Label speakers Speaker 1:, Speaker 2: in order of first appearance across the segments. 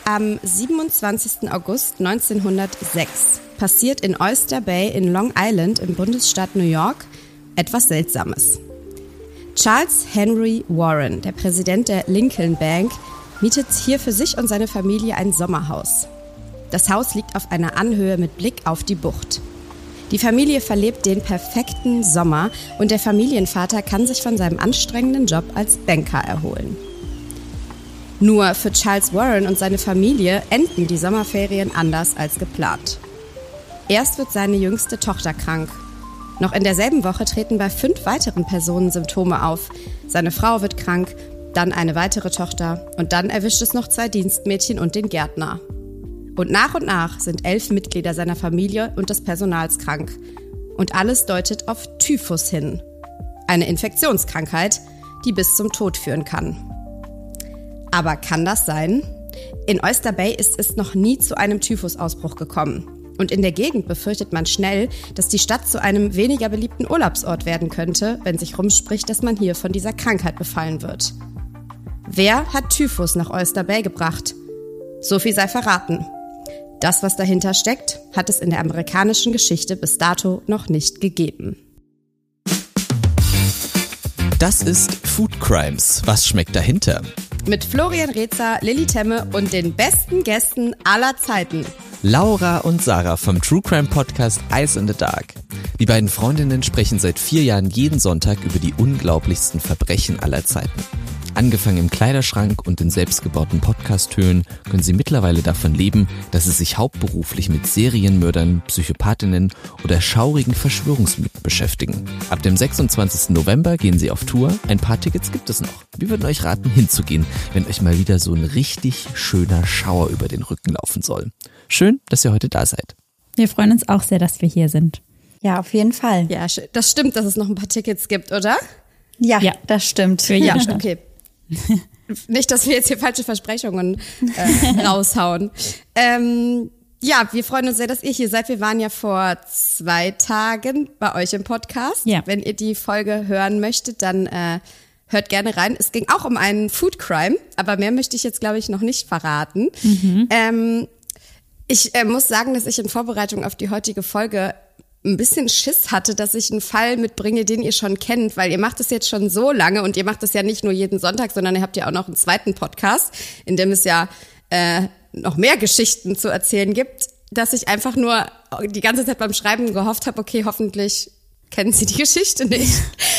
Speaker 1: Am 27. August 1906 passiert in Oyster Bay in Long Island im Bundesstaat New York etwas Seltsames. Charles Henry Warren, der Präsident der Lincoln Bank, mietet hier für sich und seine Familie ein Sommerhaus. Das Haus liegt auf einer Anhöhe mit Blick auf die Bucht. Die Familie verlebt den perfekten Sommer und der Familienvater kann sich von seinem anstrengenden Job als Banker erholen. Nur für Charles Warren und seine Familie enden die Sommerferien anders als geplant. Erst wird seine jüngste Tochter krank. Noch in derselben Woche treten bei 5 weiteren Personen Symptome auf. Seine Frau wird krank, dann eine weitere Tochter und dann erwischt es noch 2 Dienstmädchen und den Gärtner. Und nach sind 11 Mitglieder seiner Familie und des Personals krank. Und alles deutet auf Typhus hin. Eine Infektionskrankheit, die bis zum Tod führen kann. Aber kann das sein? In Oyster Bay ist es noch nie zu einem Typhusausbruch gekommen. Und in der Gegend befürchtet man schnell, dass die Stadt zu einem weniger beliebten Urlaubsort werden könnte, wenn sich rumspricht, dass man hier von dieser Krankheit befallen wird. Wer hat Typhus nach Oyster Bay gebracht? So viel sei verraten. Das, was dahinter steckt, hat es in der amerikanischen Geschichte bis dato noch nicht gegeben.
Speaker 2: Das ist Food Crimes. Was schmeckt dahinter?
Speaker 1: Mit Florian Rezer, Lilly Temme und den besten Gästen aller Zeiten.
Speaker 2: Laura und Sarah vom True Crime Podcast Eyes in the Dark. Die beiden Freundinnen sprechen seit 4 Jahren jeden Sonntag über die unglaublichsten Verbrechen aller Zeiten. Angefangen im Kleiderschrank und in selbstgebauten Podcast-Höhlen können sie mittlerweile davon leben, dass sie sich hauptberuflich mit Serienmördern, Psychopathinnen oder schaurigen Verschwörungsmythen beschäftigen. Ab dem 26. November gehen sie auf Tour. Ein paar Tickets gibt es noch. Wir würden euch raten, hinzugehen, wenn euch mal wieder so ein richtig schöner Schauer über den Rücken laufen soll. Schön, dass ihr heute da seid.
Speaker 3: Wir freuen uns auch sehr, dass wir hier sind.
Speaker 4: Ja, auf jeden Fall.
Speaker 1: Ja, das stimmt, dass es noch ein paar Tickets gibt, oder?
Speaker 4: Ja, das stimmt.
Speaker 3: Für jeden
Speaker 1: Ja, okay. Nicht, dass wir jetzt hier falsche Versprechungen raushauen. Ja, wir freuen uns sehr, dass ihr hier seid. Wir waren ja vor 2 Tagen bei euch im Podcast.
Speaker 3: Ja.
Speaker 1: Wenn ihr die Folge hören möchtet, dann hört gerne rein. Es ging auch um einen Food Crime, aber mehr möchte ich jetzt, glaube ich, noch nicht verraten. Ich muss sagen, dass ich in Vorbereitung auf die heutige Folge ein bisschen Schiss hatte, dass ich einen Fall mitbringe, den ihr schon kennt, weil ihr macht es jetzt schon so lange und ihr macht es ja nicht nur jeden Sonntag, sondern ihr habt ja auch noch einen zweiten Podcast, in dem es ja noch mehr Geschichten zu erzählen gibt, dass ich einfach nur die ganze Zeit beim Schreiben gehofft habe, okay, hoffentlich kennen Sie die Geschichte nicht.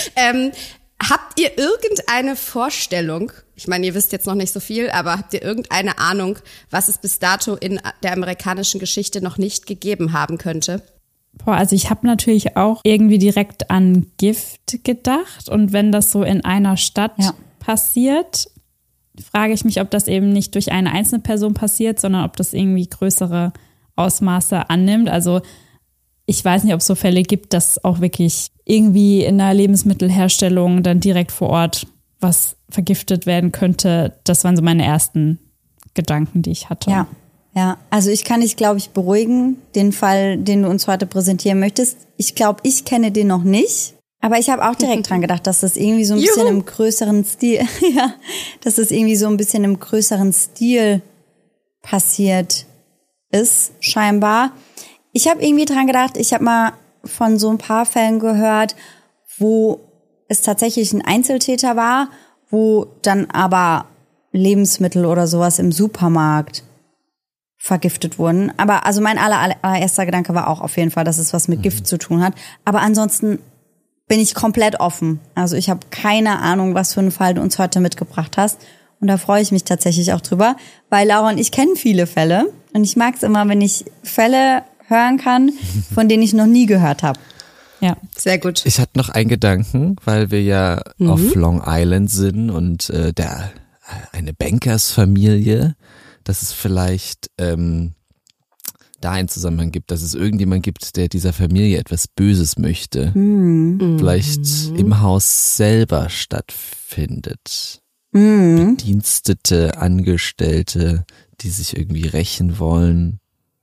Speaker 1: Habt ihr irgendeine Vorstellung, ich meine, ihr wisst jetzt noch nicht so viel, aber habt ihr irgendeine Ahnung, was es bis dato in der amerikanischen Geschichte noch nicht gegeben haben könnte?
Speaker 3: Also ich habe natürlich auch irgendwie direkt an Gift gedacht. Und wenn das so in einer Stadt passiert, frage ich mich, ob das eben nicht durch eine einzelne Person passiert, sondern ob das irgendwie größere Ausmaße annimmt. Also ich weiß nicht, ob es so Fälle gibt, dass auch wirklich irgendwie in der Lebensmittelherstellung dann direkt vor Ort was vergiftet werden könnte. Das waren so meine ersten Gedanken, die ich hatte.
Speaker 4: Ja, also ich kann dich, glaube ich, beruhigen, den Fall, den du uns heute präsentieren möchtest. Ich glaube, ich kenne den noch nicht, aber ich habe auch direkt dran gedacht, dass das irgendwie so ein bisschen im größeren Stil, dass das irgendwie so ein bisschen im größeren Stil passiert ist, scheinbar. Ich habe irgendwie dran gedacht, ich habe mal von so ein paar Fällen gehört, wo es tatsächlich ein Einzeltäter war, wo dann aber Lebensmittel oder sowas im Supermarkt vergiftet wurden. Aber also mein allererster Gedanke war auch auf jeden Fall, dass es was mit Gift zu tun hat. Aber ansonsten bin ich komplett offen. Also ich habe keine Ahnung, was für einen Fall du uns heute mitgebracht hast. Und da freue ich mich tatsächlich auch drüber, weil Laura und ich kennen viele Fälle. Und ich mag es immer, wenn ich Fälle hören kann, von denen ich noch nie gehört habe.
Speaker 1: Ja, sehr gut.
Speaker 2: Ich hatte noch einen Gedanken, weil wir ja auf Long Island sind und eine Bankersfamilie, dass es vielleicht da einen Zusammenhang gibt, dass es irgendjemand gibt, der dieser Familie etwas Böses möchte. Vielleicht im Haus selber stattfindet. Bedienstete, Angestellte, die sich irgendwie rächen wollen.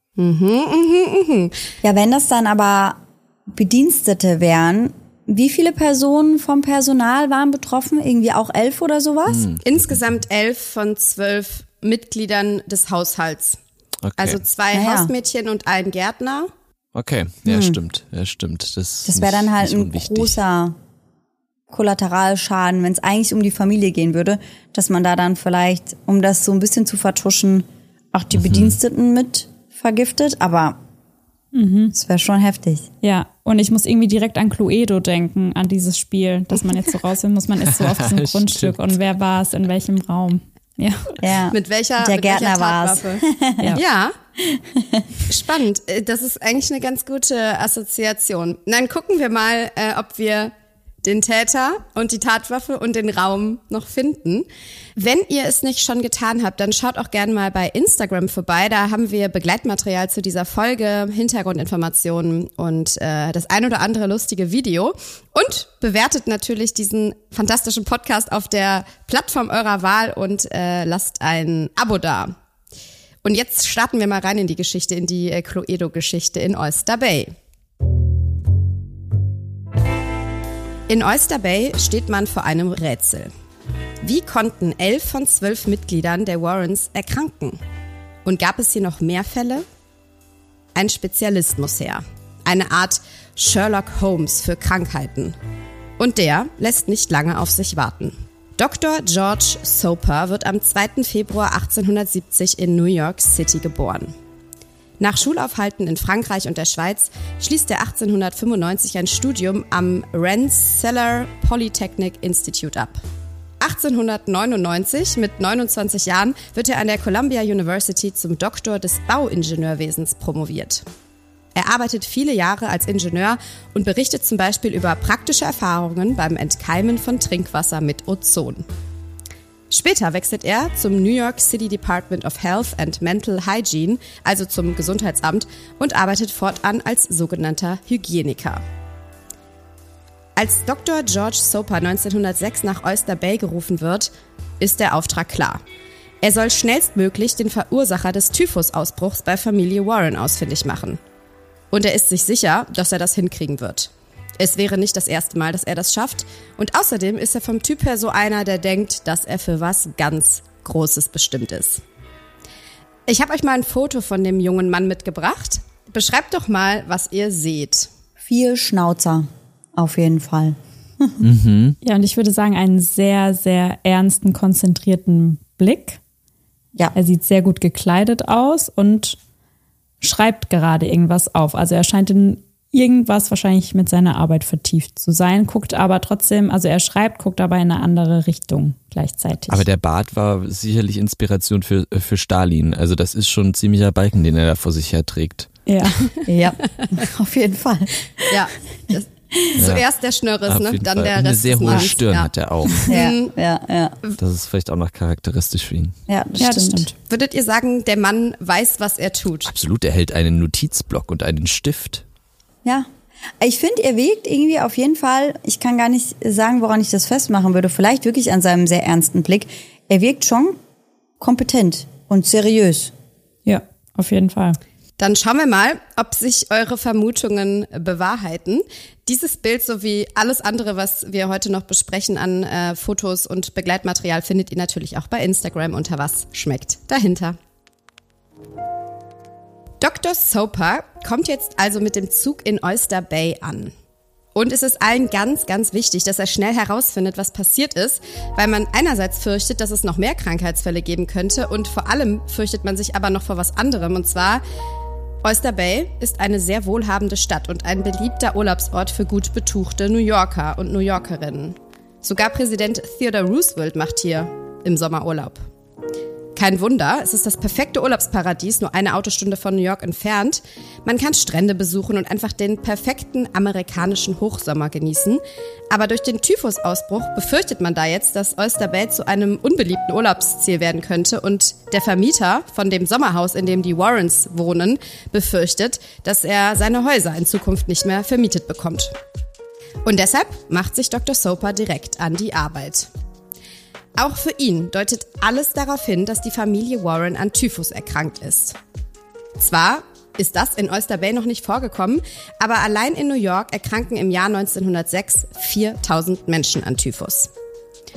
Speaker 4: Ja, wenn das dann aber Bedienstete wären, wie viele Personen vom Personal waren betroffen? Irgendwie auch 11 oder sowas?
Speaker 1: Insgesamt 11 von 12 Mitgliedern des Haushalts.
Speaker 2: Okay.
Speaker 1: Also 2 Hausmädchen und ein Gärtner.
Speaker 2: Okay, ja, stimmt. Ja, stimmt.
Speaker 4: Das wäre dann halt ein großer Kollateralschaden, wenn es eigentlich um die Familie gehen würde, dass man da dann vielleicht, um das so ein bisschen zu vertuschen, auch die Bediensteten mit vergiftet, aber das wäre schon heftig.
Speaker 3: Ja, und ich muss irgendwie direkt an Cluedo denken, an dieses Spiel, dass man jetzt so rausfinden muss, man ist so auf diesem Grundstück und wer war es, in welchem Raum. Ja.
Speaker 1: Mit welcher
Speaker 4: Gärtner war es.
Speaker 1: Ja. Spannend. Das ist eigentlich eine ganz gute Assoziation. Dann gucken wir mal, ob wir den Täter und die Tatwaffe und den Raum noch finden. Wenn ihr es nicht schon getan habt, dann schaut auch gerne mal bei Instagram vorbei. Da haben wir Begleitmaterial zu dieser Folge, Hintergrundinformationen und das ein oder andere lustige Video. Und bewertet natürlich diesen fantastischen Podcast auf der Plattform eurer Wahl und lasst ein Abo da. Und jetzt starten wir mal rein in die Geschichte, in die Cluedo-Geschichte in Oyster Bay. In Oyster Bay steht man vor einem Rätsel. Wie konnten 11 von 12 Mitgliedern der Warrens erkranken? Und gab es hier noch mehr Fälle? Ein Spezialist muss her. Eine Art Sherlock Holmes für Krankheiten. Und der lässt nicht lange auf sich warten. Dr. George Soper wird am 2. Februar 1870 in New York City geboren. Nach Schulaufhalten in Frankreich und der Schweiz schließt er 1895 ein Studium am Rensselaer Polytechnic Institute ab. 1899, mit 29 Jahren, wird er an der Columbia University zum Doktor des Bauingenieurwesens promoviert. Er arbeitet viele Jahre als Ingenieur und berichtet zum Beispiel über praktische Erfahrungen beim Entkeimen von Trinkwasser mit Ozon. Später wechselt er zum New York City Department of Health and Mental Hygiene, also zum Gesundheitsamt, und arbeitet fortan als sogenannter Hygieniker. Als Dr. George Soper 1906 nach Oyster Bay gerufen wird, ist der Auftrag klar. Er soll schnellstmöglich den Verursacher des Typhusausbruchs bei Familie Warren ausfindig machen. Und er ist sich sicher, dass er das hinkriegen wird. Es wäre nicht das erste Mal, dass er das schafft. Und außerdem ist er vom Typ her so einer, der denkt, dass er für was ganz Großes bestimmt ist. Ich habe euch mal ein Foto von dem jungen Mann mitgebracht. Beschreibt doch mal, was ihr seht.
Speaker 4: 4 Schnauzer, auf jeden Fall.
Speaker 3: Ja, und ich würde sagen, einen sehr, sehr ernsten, konzentrierten Blick.
Speaker 4: Ja.
Speaker 3: Er sieht sehr gut gekleidet aus und schreibt gerade irgendwas auf. Also er scheint in irgendwas wahrscheinlich mit seiner Arbeit vertieft zu sein, guckt aber trotzdem, also er schreibt, guckt aber in eine andere Richtung gleichzeitig.
Speaker 2: Aber der Bart war sicherlich Inspiration für Stalin. Also das ist schon ein ziemlicher Balken, den er da vor sich her trägt.
Speaker 3: Ja,
Speaker 4: ja, auf jeden Fall.
Speaker 1: Ja, zuerst der Schnörres, ne? Dann
Speaker 2: Fall.
Speaker 1: Der Rest.
Speaker 2: Eine sehr hohe Stirn hat er auch.
Speaker 4: Ja.
Speaker 2: Das ist vielleicht auch noch charakteristisch für ihn.
Speaker 4: Ja, das stimmt.
Speaker 1: Würdet ihr sagen, der Mann weiß, was er tut?
Speaker 2: Absolut, er hält einen Notizblock und einen Stift.
Speaker 4: Ja, ich finde, er wirkt irgendwie auf jeden Fall, ich kann gar nicht sagen, woran ich das festmachen würde, vielleicht wirklich an seinem sehr ernsten Blick. Er wirkt schon kompetent und seriös.
Speaker 3: Ja, auf jeden Fall.
Speaker 1: Dann schauen wir mal, ob sich eure Vermutungen bewahrheiten. Dieses Bild sowie alles andere, was wir heute noch besprechen an Fotos und Begleitmaterial, findet ihr natürlich auch bei Instagram unter Was schmeckt dahinter. Dr. Soper kommt jetzt also mit dem Zug in Oyster Bay an. Und es ist allen ganz, ganz wichtig, dass er schnell herausfindet, was passiert ist, weil man einerseits fürchtet, dass es noch mehr Krankheitsfälle geben könnte und vor allem fürchtet man sich aber noch vor was anderem. Und zwar, Oyster Bay ist eine sehr wohlhabende Stadt und ein beliebter Urlaubsort für gut betuchte New Yorker und New Yorkerinnen. Sogar Präsident Theodore Roosevelt macht hier im Sommer Urlaub. Kein Wunder, es ist das perfekte Urlaubsparadies, nur eine Autostunde von New York entfernt. Man kann Strände besuchen und einfach den perfekten amerikanischen Hochsommer genießen. Aber durch den Typhusausbruch befürchtet man da jetzt, dass Oyster Bay zu einem unbeliebten Urlaubsziel werden könnte. Und der Vermieter von dem Sommerhaus, in dem die Warrens wohnen, befürchtet, dass er seine Häuser in Zukunft nicht mehr vermietet bekommt. Und deshalb macht sich Dr. Soper direkt an die Arbeit. Auch für ihn deutet alles darauf hin, dass die Familie Warren an Typhus erkrankt ist. Zwar ist das in Oyster Bay noch nicht vorgekommen, aber allein in New York erkranken im Jahr 1906 4.000 Menschen an Typhus.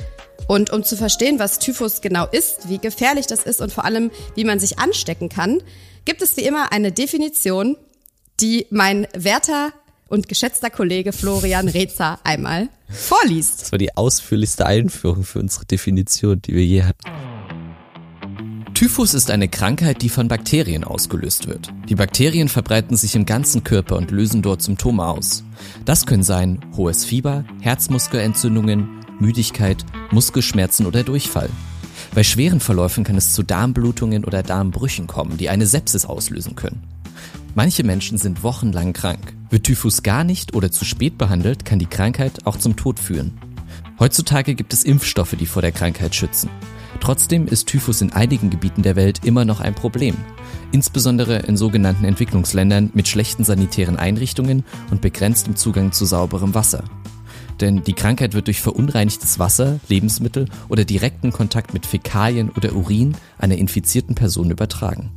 Speaker 1: Und um zu verstehen, was Typhus genau ist, wie gefährlich das ist und vor allem, wie man sich anstecken kann, gibt es wie immer eine Definition, die mein werter und geschätzter Kollege Florian Rezer einmal vorliest.
Speaker 2: Das war die ausführlichste Einführung für unsere Definition, die wir je hatten. Typhus ist eine Krankheit, die von Bakterien ausgelöst wird. Die Bakterien verbreiten sich im ganzen Körper und lösen dort Symptome aus. Das können sein hohes Fieber, Herzmuskelentzündungen, Müdigkeit, Muskelschmerzen oder Durchfall. Bei schweren Verläufen kann es zu Darmblutungen oder Darmbrüchen kommen, die eine Sepsis auslösen können. Manche Menschen sind wochenlang krank. Wird Typhus gar nicht oder zu spät behandelt, kann die Krankheit auch zum Tod führen. Heutzutage gibt es Impfstoffe, die vor der Krankheit schützen. Trotzdem ist Typhus in einigen Gebieten der Welt immer noch ein Problem. Insbesondere in sogenannten Entwicklungsländern mit schlechten sanitären Einrichtungen und begrenztem Zugang zu sauberem Wasser. Denn die Krankheit wird durch verunreinigtes Wasser, Lebensmittel oder direkten Kontakt mit Fäkalien oder Urin einer infizierten Person übertragen.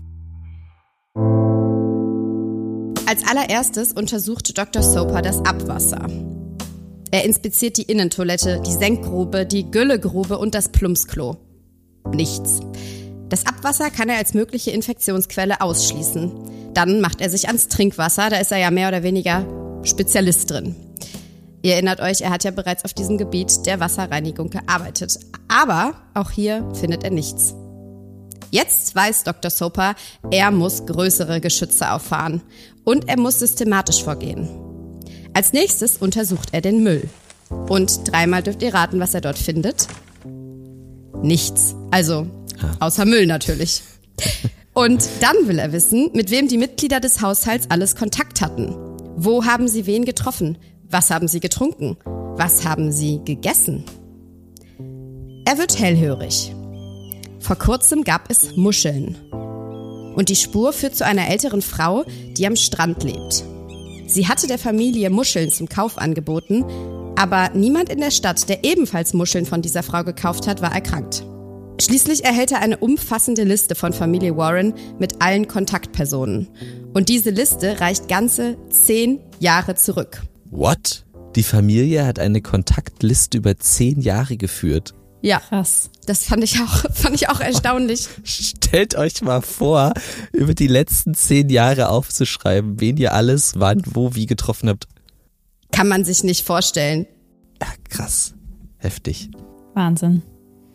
Speaker 1: Als allererstes untersucht Dr. Soper das Abwasser. Er inspiziert die Innentoilette, die Senkgrube, die Güllegrube und das Plumpsklo. Nichts. Das Abwasser kann er als mögliche Infektionsquelle ausschließen. Dann macht er sich ans Trinkwasser, da ist er ja mehr oder weniger Spezialist drin. Ihr erinnert euch, er hat ja bereits auf diesem Gebiet der Wasserreinigung gearbeitet. Aber auch hier findet er nichts. Jetzt weiß Dr. Soper, er muss größere Geschütze auffahren. Und er muss systematisch vorgehen. Als nächstes untersucht er den Müll. Und 3-mal dürft ihr raten, was er dort findet. Nichts. Also, außer Müll natürlich. Und dann will er wissen, mit wem die Mitglieder des Haushalts alles Kontakt hatten. Wo haben sie wen getroffen? Was haben sie getrunken? Was haben sie gegessen? Er wird hellhörig. Vor kurzem gab es Muscheln. Und die Spur führt zu einer älteren Frau, die am Strand lebt. Sie hatte der Familie Muscheln zum Kauf angeboten, aber niemand in der Stadt, der ebenfalls Muscheln von dieser Frau gekauft hat, war erkrankt. Schließlich erhält er eine umfassende Liste von Familie Warren mit allen Kontaktpersonen. Und diese Liste reicht ganze 10 Jahre zurück.
Speaker 2: What? Die Familie hat eine Kontaktliste über 10 Jahre geführt.
Speaker 1: Ja, krass. Das fand ich auch erstaunlich.
Speaker 2: Stellt euch mal vor, über die letzten 10 Jahre aufzuschreiben, wen ihr alles, wann, wo, wie getroffen habt.
Speaker 1: Kann man sich nicht vorstellen.
Speaker 2: Ja, krass. Heftig.
Speaker 3: Wahnsinn.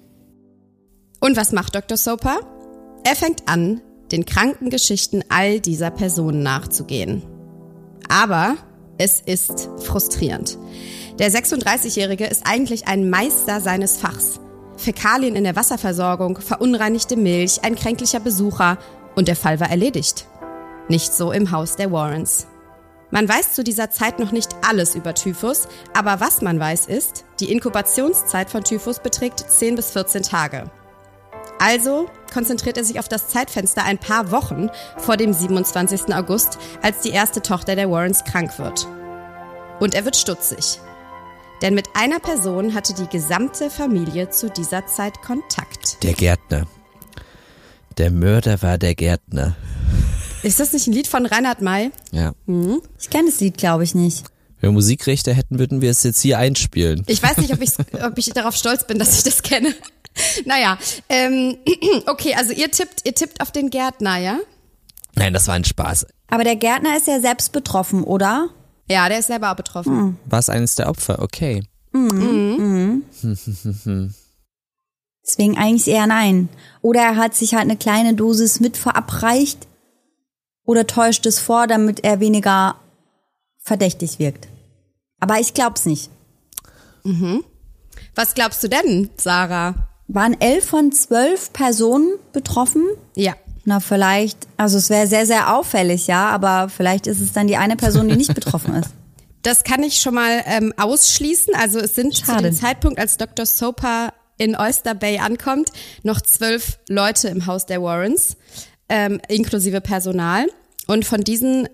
Speaker 1: Und was macht Dr. Soper? Er fängt an, den Krankengeschichten all dieser Personen nachzugehen. Aber es ist frustrierend. Der 36-Jährige ist eigentlich ein Meister seines Fachs. Fäkalien in der Wasserversorgung, verunreinigte Milch, ein kränklicher Besucher und der Fall war erledigt. Nicht so im Haus der Warrens. Man weiß zu dieser Zeit noch nicht alles über Typhus, aber was man weiß ist, die Inkubationszeit von Typhus beträgt 10 bis 14 Tage. Also konzentriert er sich auf das Zeitfenster ein paar Wochen vor dem 27. August, als die erste Tochter der Warrens krank wird. Und er wird stutzig. Denn mit einer Person hatte die gesamte Familie zu dieser Zeit Kontakt.
Speaker 2: Der Gärtner. Der Mörder war der Gärtner.
Speaker 1: Ist das nicht ein Lied von Reinhard May?
Speaker 2: Ja.
Speaker 1: Mhm.
Speaker 4: Ich kenne das Lied, glaube ich, nicht.
Speaker 2: Wenn wir Musikrechte hätten, würden wir es jetzt hier einspielen.
Speaker 1: Ich weiß nicht, ob ich darauf stolz bin, dass ich das kenne. Naja, okay, also ihr tippt auf den Gärtner, ja?
Speaker 2: Nein, das war ein Spaß.
Speaker 4: Aber der Gärtner ist ja selbst betroffen, oder?
Speaker 1: Ja, der ist selber auch betroffen.
Speaker 2: War es eines der Opfer? Okay.
Speaker 4: Deswegen eigentlich eher nein. Oder er hat sich halt eine kleine Dosis mit verabreicht oder täuscht es vor, damit er weniger verdächtig wirkt. Aber ich glaub's nicht.
Speaker 1: Mhm. Was glaubst du denn, Sarah?
Speaker 4: Waren 11 von 12 Personen betroffen?
Speaker 1: Ja.
Speaker 4: Na, vielleicht, also es wäre sehr, sehr auffällig, ja, aber vielleicht ist es dann die eine Person, die nicht betroffen ist.
Speaker 1: Das kann ich schon mal ausschließen. Also es sind zu dem Zeitpunkt, als Dr. Soper in Oyster Bay ankommt, noch 12 Leute im Haus der Warrens, inklusive Personal. Und von diesen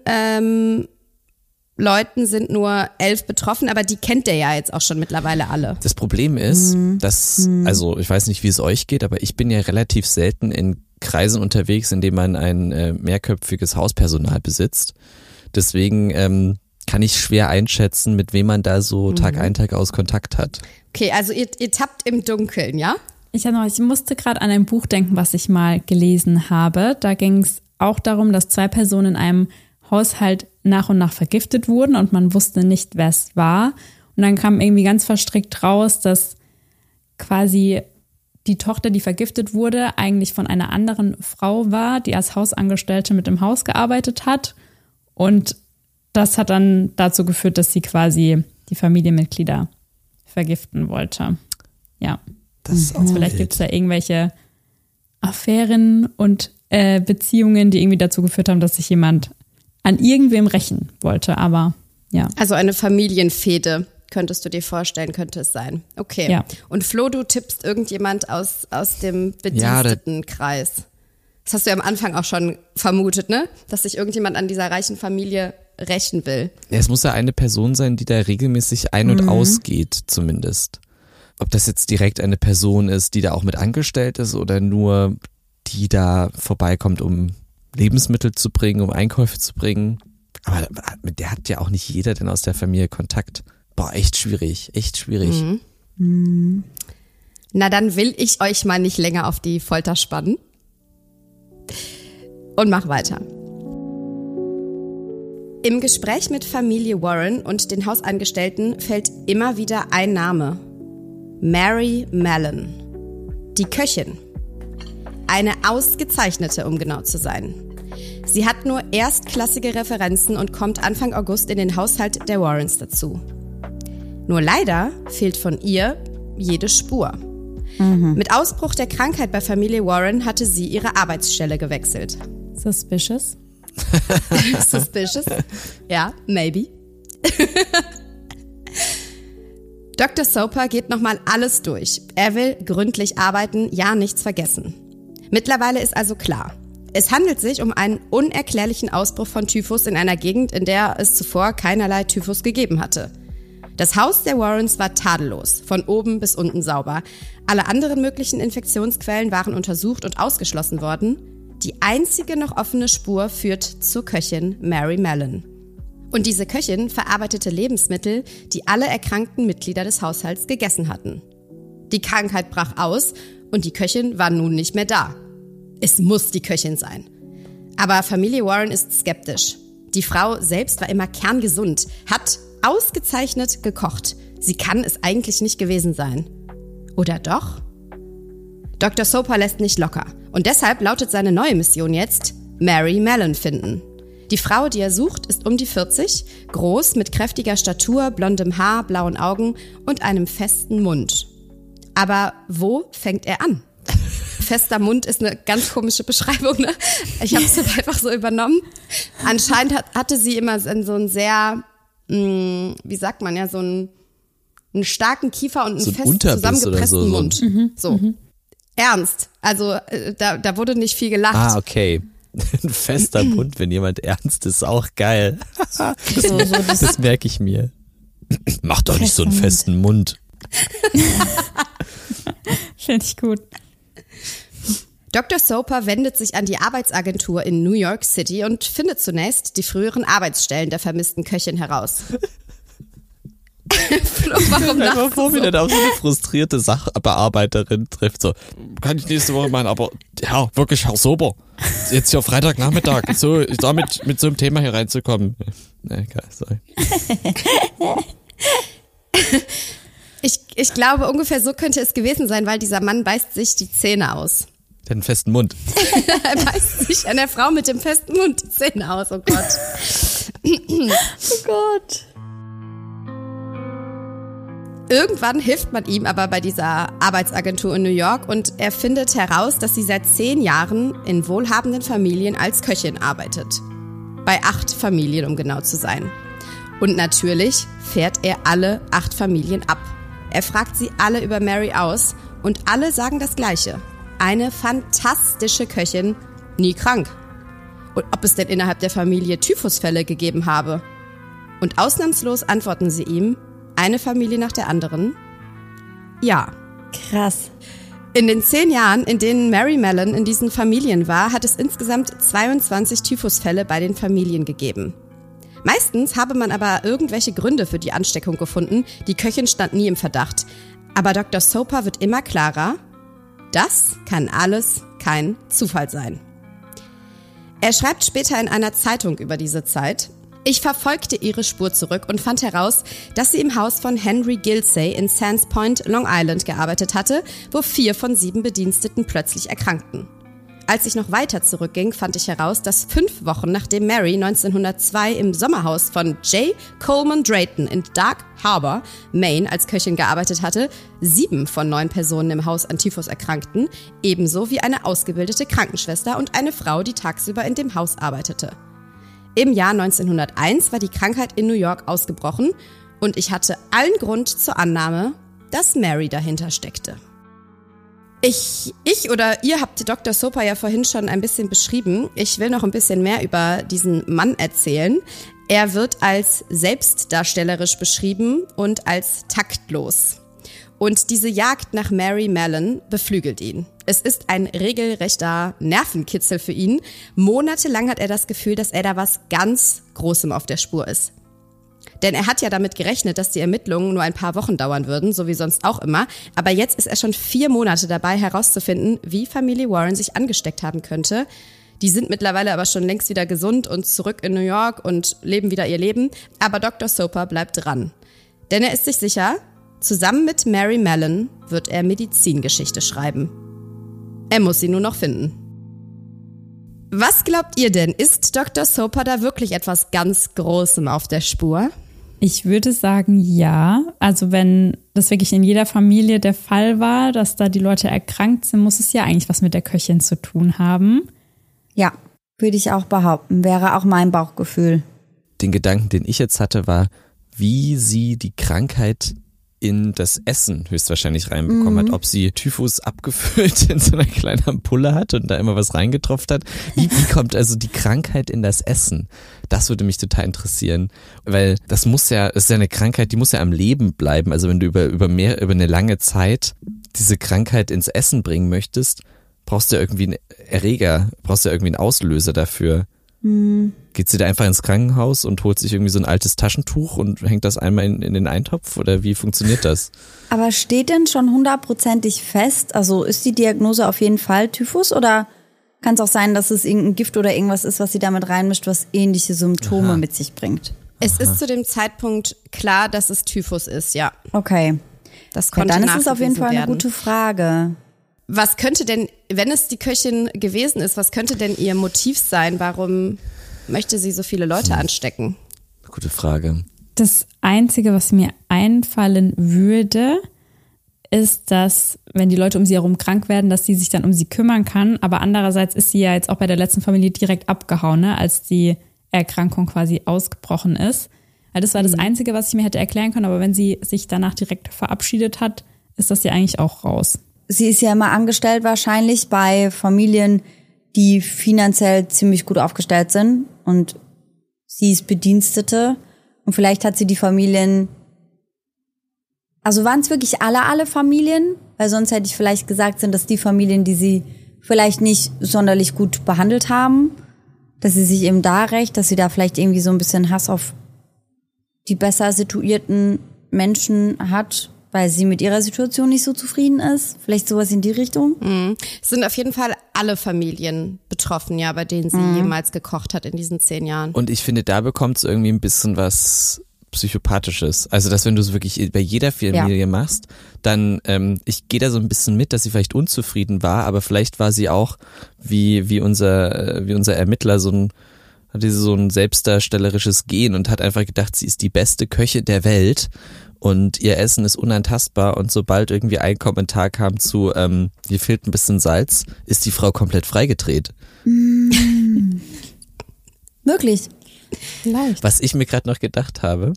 Speaker 1: Leuten sind nur 11 betroffen, aber die kennt der ja jetzt auch schon mittlerweile alle.
Speaker 2: Das Problem ist, dass, also ich weiß nicht, wie es euch geht, aber ich bin ja relativ selten in Kreisen unterwegs, in denen man ein mehrköpfiges Hauspersonal besitzt. Deswegen kann ich schwer einschätzen, mit wem man da so Tag ein, Tag aus Kontakt hat.
Speaker 1: Okay, also ihr tappt im Dunkeln, ja?
Speaker 3: Ich musste gerade an ein Buch denken, was ich mal gelesen habe. Da ging es auch darum, dass 2 Personen in einem Haushalt nach und nach vergiftet wurden und man wusste nicht, wer es war. Und dann kam irgendwie ganz verstrickt raus, dass quasi die Tochter, die vergiftet wurde, eigentlich von einer anderen Frau war, die als Hausangestellte mit im Haus gearbeitet hat. Und das hat dann dazu geführt, dass sie quasi die Familienmitglieder vergiften wollte. Ja.
Speaker 2: Das ist auch
Speaker 3: Vielleicht gibt es da irgendwelche Affären und Beziehungen, die irgendwie dazu geführt haben, dass sich jemand an irgendwem rächen wollte. Aber ja.
Speaker 1: Also eine Familienfehde. Könntest du dir vorstellen, könnte es sein. Okay.
Speaker 3: Ja.
Speaker 1: Und Flo, du tippst irgendjemand aus dem Bedienstetenkreis. Das hast du ja am Anfang auch schon vermutet, ne? Dass sich irgendjemand an dieser reichen Familie rächen will.
Speaker 2: Ja, es muss ja eine Person sein, die da regelmäßig ein- und ausgeht, zumindest. Ob das jetzt direkt eine Person ist, die da auch mit angestellt ist oder nur die da vorbeikommt, um Lebensmittel zu bringen, um Einkäufe zu bringen. Aber mit der hat ja auch nicht jeder denn aus der Familie Kontakt. Boah, echt schwierig.
Speaker 1: Na, dann will ich euch mal nicht länger auf die Folter spannen. Und mach weiter. Im Gespräch mit Familie Warren und den Hausangestellten fällt immer wieder ein Name. Mary Mallon. Die Köchin. Eine ausgezeichnete, um genau zu sein. Sie hat nur erstklassige Referenzen und kommt Anfang August in den Haushalt der Warrens dazu. Nur leider fehlt von ihr jede Spur. Mit Ausbruch der Krankheit bei Familie Warren hatte sie ihre Arbeitsstelle gewechselt.
Speaker 3: Suspicious?
Speaker 1: Suspicious? Ja, maybe. Dr. Soper geht nochmal alles durch. Er will gründlich arbeiten, ja nichts vergessen. Mittlerweile ist also klar, es handelt sich um einen unerklärlichen Ausbruch von Typhus in einer Gegend, in der es zuvor keinerlei Typhus gegeben hatte. Das Haus der Warrens war tadellos, von oben bis unten sauber. Alle anderen möglichen Infektionsquellen waren untersucht und ausgeschlossen worden. Die einzige noch offene Spur führt zur Köchin Mary Mallon. Und diese Köchin verarbeitete Lebensmittel, die alle erkrankten Mitglieder des Haushalts gegessen hatten. Die Krankheit brach aus und die Köchin war nun nicht mehr da. Es muss die Köchin sein. Aber Familie Warren ist skeptisch. Die Frau selbst war immer kerngesund, hat ausgezeichnet gekocht. Sie kann es eigentlich nicht gewesen sein. Oder doch? Dr. Soper lässt nicht locker. Und deshalb lautet seine neue Mission jetzt: Mary Mallon finden. Die Frau, die er sucht, ist um die 40, groß, mit kräftiger Statur, blondem Haar, blauen Augen und einem festen Mund. Aber wo fängt er an? Fester Mund ist eine ganz komische Beschreibung, ne? Ich habe es einfach so übernommen. Anscheinend hatte sie immer so einen sehr, wie sagt man ja, so einen starken Kiefer und einen
Speaker 2: so
Speaker 1: fest zusammengepressten Mund. So. Ernst. Also da wurde nicht viel gelacht.
Speaker 2: Ah, okay. Ein fester Mund, wenn jemand ernst ist, auch geil. Das merke ich mir. Mach doch nicht so einen festen Mund.
Speaker 3: Finde ich gut.
Speaker 1: Dr. Soper wendet sich an die Arbeitsagentur in New York City und findet zunächst die früheren Arbeitsstellen der vermissten Köchin heraus. Flo, warum lachst du
Speaker 2: vor,
Speaker 1: so?
Speaker 2: wie der da auch so eine frustrierte Sachbearbeiterin trifft. So, kann ich nächste Woche machen, aber ja, wirklich, Herr Soper, jetzt hier Freitagnachmittag, so damit mit so einem Thema hier reinzukommen. Nee, egal, sorry.
Speaker 1: Ich glaube, ungefähr so könnte es gewesen sein, weil dieser Mann beißt sich die Zähne aus.
Speaker 2: Der hat einen festen Mund.
Speaker 1: Er beißt sich an der Frau mit dem festen Mund die Zähne aus, oh Gott.
Speaker 4: Oh Gott.
Speaker 1: Irgendwann hilft man ihm aber bei dieser Arbeitsagentur in New York und er findet heraus, dass sie seit 10 Jahren in wohlhabenden Familien als Köchin arbeitet. Bei 8 Familien, um genau zu sein. Und natürlich fährt er alle 8 Familien ab. Er fragt sie alle über Mary aus und alle sagen das Gleiche. Eine fantastische Köchin, nie krank. Und ob es denn innerhalb der Familie Typhusfälle gegeben habe. Und ausnahmslos antworten sie ihm, eine Familie nach der anderen, ja.
Speaker 4: Krass.
Speaker 1: In den 10 Jahren, in denen Mary Mallon in diesen Familien war, hat es insgesamt 22 Typhusfälle bei den Familien gegeben. Meistens habe man aber irgendwelche Gründe für die Ansteckung gefunden. Die Köchin stand nie im Verdacht. Aber Dr. Soper wird immer klarer, das kann alles kein Zufall sein. Er schreibt später in einer Zeitung über diese Zeit: Ich verfolgte ihre Spur zurück und fand heraus, dass sie im Haus von Henry Gilsey in Sands Point, Long Island gearbeitet hatte, wo 4 von 7 Bediensteten plötzlich erkrankten. Als ich noch weiter zurückging, fand ich heraus, dass 5 Wochen nachdem Mary 1902 im Sommerhaus von J. Coleman Drayton in Dark Harbor, Maine, als Köchin gearbeitet hatte, 7 von 9 Personen im Haus an Typhus erkrankten, ebenso wie eine ausgebildete Krankenschwester und eine Frau, die tagsüber in dem Haus arbeitete. Im Jahr 1901 war die Krankheit in New York ausgebrochen und ich hatte allen Grund zur Annahme, dass Mary dahinter steckte. Ich oder ihr habt Dr. Soper ja vorhin schon ein bisschen beschrieben. Ich will noch ein bisschen mehr über diesen Mann erzählen. Er wird als selbstdarstellerisch beschrieben und als taktlos. Und diese Jagd nach Mary Mallon beflügelt ihn. Es ist ein regelrechter Nervenkitzel für ihn. Monatelang hat er das Gefühl, dass er da was ganz Großem auf der Spur ist. Denn er hat ja damit gerechnet, dass die Ermittlungen nur ein paar Wochen dauern würden, so wie sonst auch immer. Aber jetzt ist er schon 4 Monate dabei, herauszufinden, wie Familie Warren sich angesteckt haben könnte. Die sind mittlerweile aber schon längst wieder gesund und zurück in New York und leben wieder ihr Leben. Aber Dr. Soper bleibt dran. Denn er ist sich sicher, zusammen mit Mary Mallon wird er Medizingeschichte schreiben. Er muss sie nur noch finden. Was glaubt ihr denn? Ist Dr. Soper da wirklich etwas ganz Großem auf der Spur?
Speaker 3: Ich würde sagen, ja. Also wenn das wirklich in jeder Familie der Fall war, dass da die Leute erkrankt sind, muss es ja eigentlich was mit der Köchin zu tun haben.
Speaker 4: Ja, würde ich auch behaupten. Wäre auch mein Bauchgefühl.
Speaker 2: Den Gedanken, den ich jetzt hatte, war, wie sie die Krankheit in das Essen höchstwahrscheinlich reinbekommen hat. Ob sie Typhus abgefüllt in so einer kleinen Ampulle hat und da immer was reingetropft hat. Wie kommt also die Krankheit in das Essen? Das würde mich total interessieren, weil das ist ja eine Krankheit, die muss ja am Leben bleiben. Also wenn du über eine lange Zeit diese Krankheit ins Essen bringen möchtest, brauchst du ja irgendwie einen Erreger, brauchst du ja irgendwie einen Auslöser dafür. Geht sie da einfach ins Krankenhaus und holt sich irgendwie so ein altes Taschentuch und hängt das einmal in den Eintopf oder wie funktioniert das?
Speaker 4: Aber steht denn schon 100%ig fest, also ist die Diagnose auf jeden Fall Typhus oder kann es auch sein, dass es irgendein Gift oder irgendwas ist, was sie damit reinmischt, was ähnliche Symptome mit sich bringt?
Speaker 1: Es ist zu dem Zeitpunkt klar, dass es Typhus ist, ja.
Speaker 4: Okay.
Speaker 1: Das konnte
Speaker 4: dann ist es auf jeden Fall
Speaker 1: werden.
Speaker 4: Eine gute Frage.
Speaker 1: Was könnte denn, wenn es die Köchin gewesen ist, was könnte denn ihr Motiv sein? Warum möchte sie so viele Leute anstecken?
Speaker 2: Gute Frage.
Speaker 3: Das Einzige, was mir einfallen würde, ist, dass, wenn die Leute um sie herum krank werden, dass sie sich dann um sie kümmern kann. Aber andererseits ist sie ja jetzt auch bei der letzten Familie direkt abgehauen, ne, als die Erkrankung quasi ausgebrochen ist. Weil das war das Einzige, was ich mir hätte erklären können. Aber wenn sie sich danach direkt verabschiedet hat, ist das ja eigentlich auch raus.
Speaker 4: Sie ist ja immer angestellt wahrscheinlich bei Familien, die finanziell ziemlich gut aufgestellt sind und sie ist Bedienstete und vielleicht hat sie die Familien, also waren es wirklich alle Familien? Weil sonst hätte ich vielleicht gesagt, sind das die Familien, die sie vielleicht nicht sonderlich gut behandelt haben, dass sie sich eben da rächt, dass sie da vielleicht irgendwie so ein bisschen Hass auf die besser situierten Menschen hat, weil sie mit ihrer Situation nicht so zufrieden ist. Vielleicht sowas in die Richtung.
Speaker 1: Es sind auf jeden Fall alle Familien betroffen, ja, bei denen sie jemals gekocht hat in diesen 10 Jahren.
Speaker 2: Und ich finde, da bekommt es irgendwie ein bisschen was Psychopathisches. Also, dass wenn du es wirklich bei jeder Familie machst, dann, ich gehe da so ein bisschen mit, dass sie vielleicht unzufrieden war, aber vielleicht war sie auch, wie unser Ermittler, hatte sie so ein selbstdarstellerisches Gen und hat einfach gedacht, sie ist die beste Köchin der Welt. Und ihr Essen ist unantastbar und sobald irgendwie ein Kommentar kam zu, hier fehlt ein bisschen Salz, ist die Frau komplett freigedreht.
Speaker 4: Möglich.
Speaker 3: Vielleicht.
Speaker 2: Was ich mir gerade noch gedacht habe,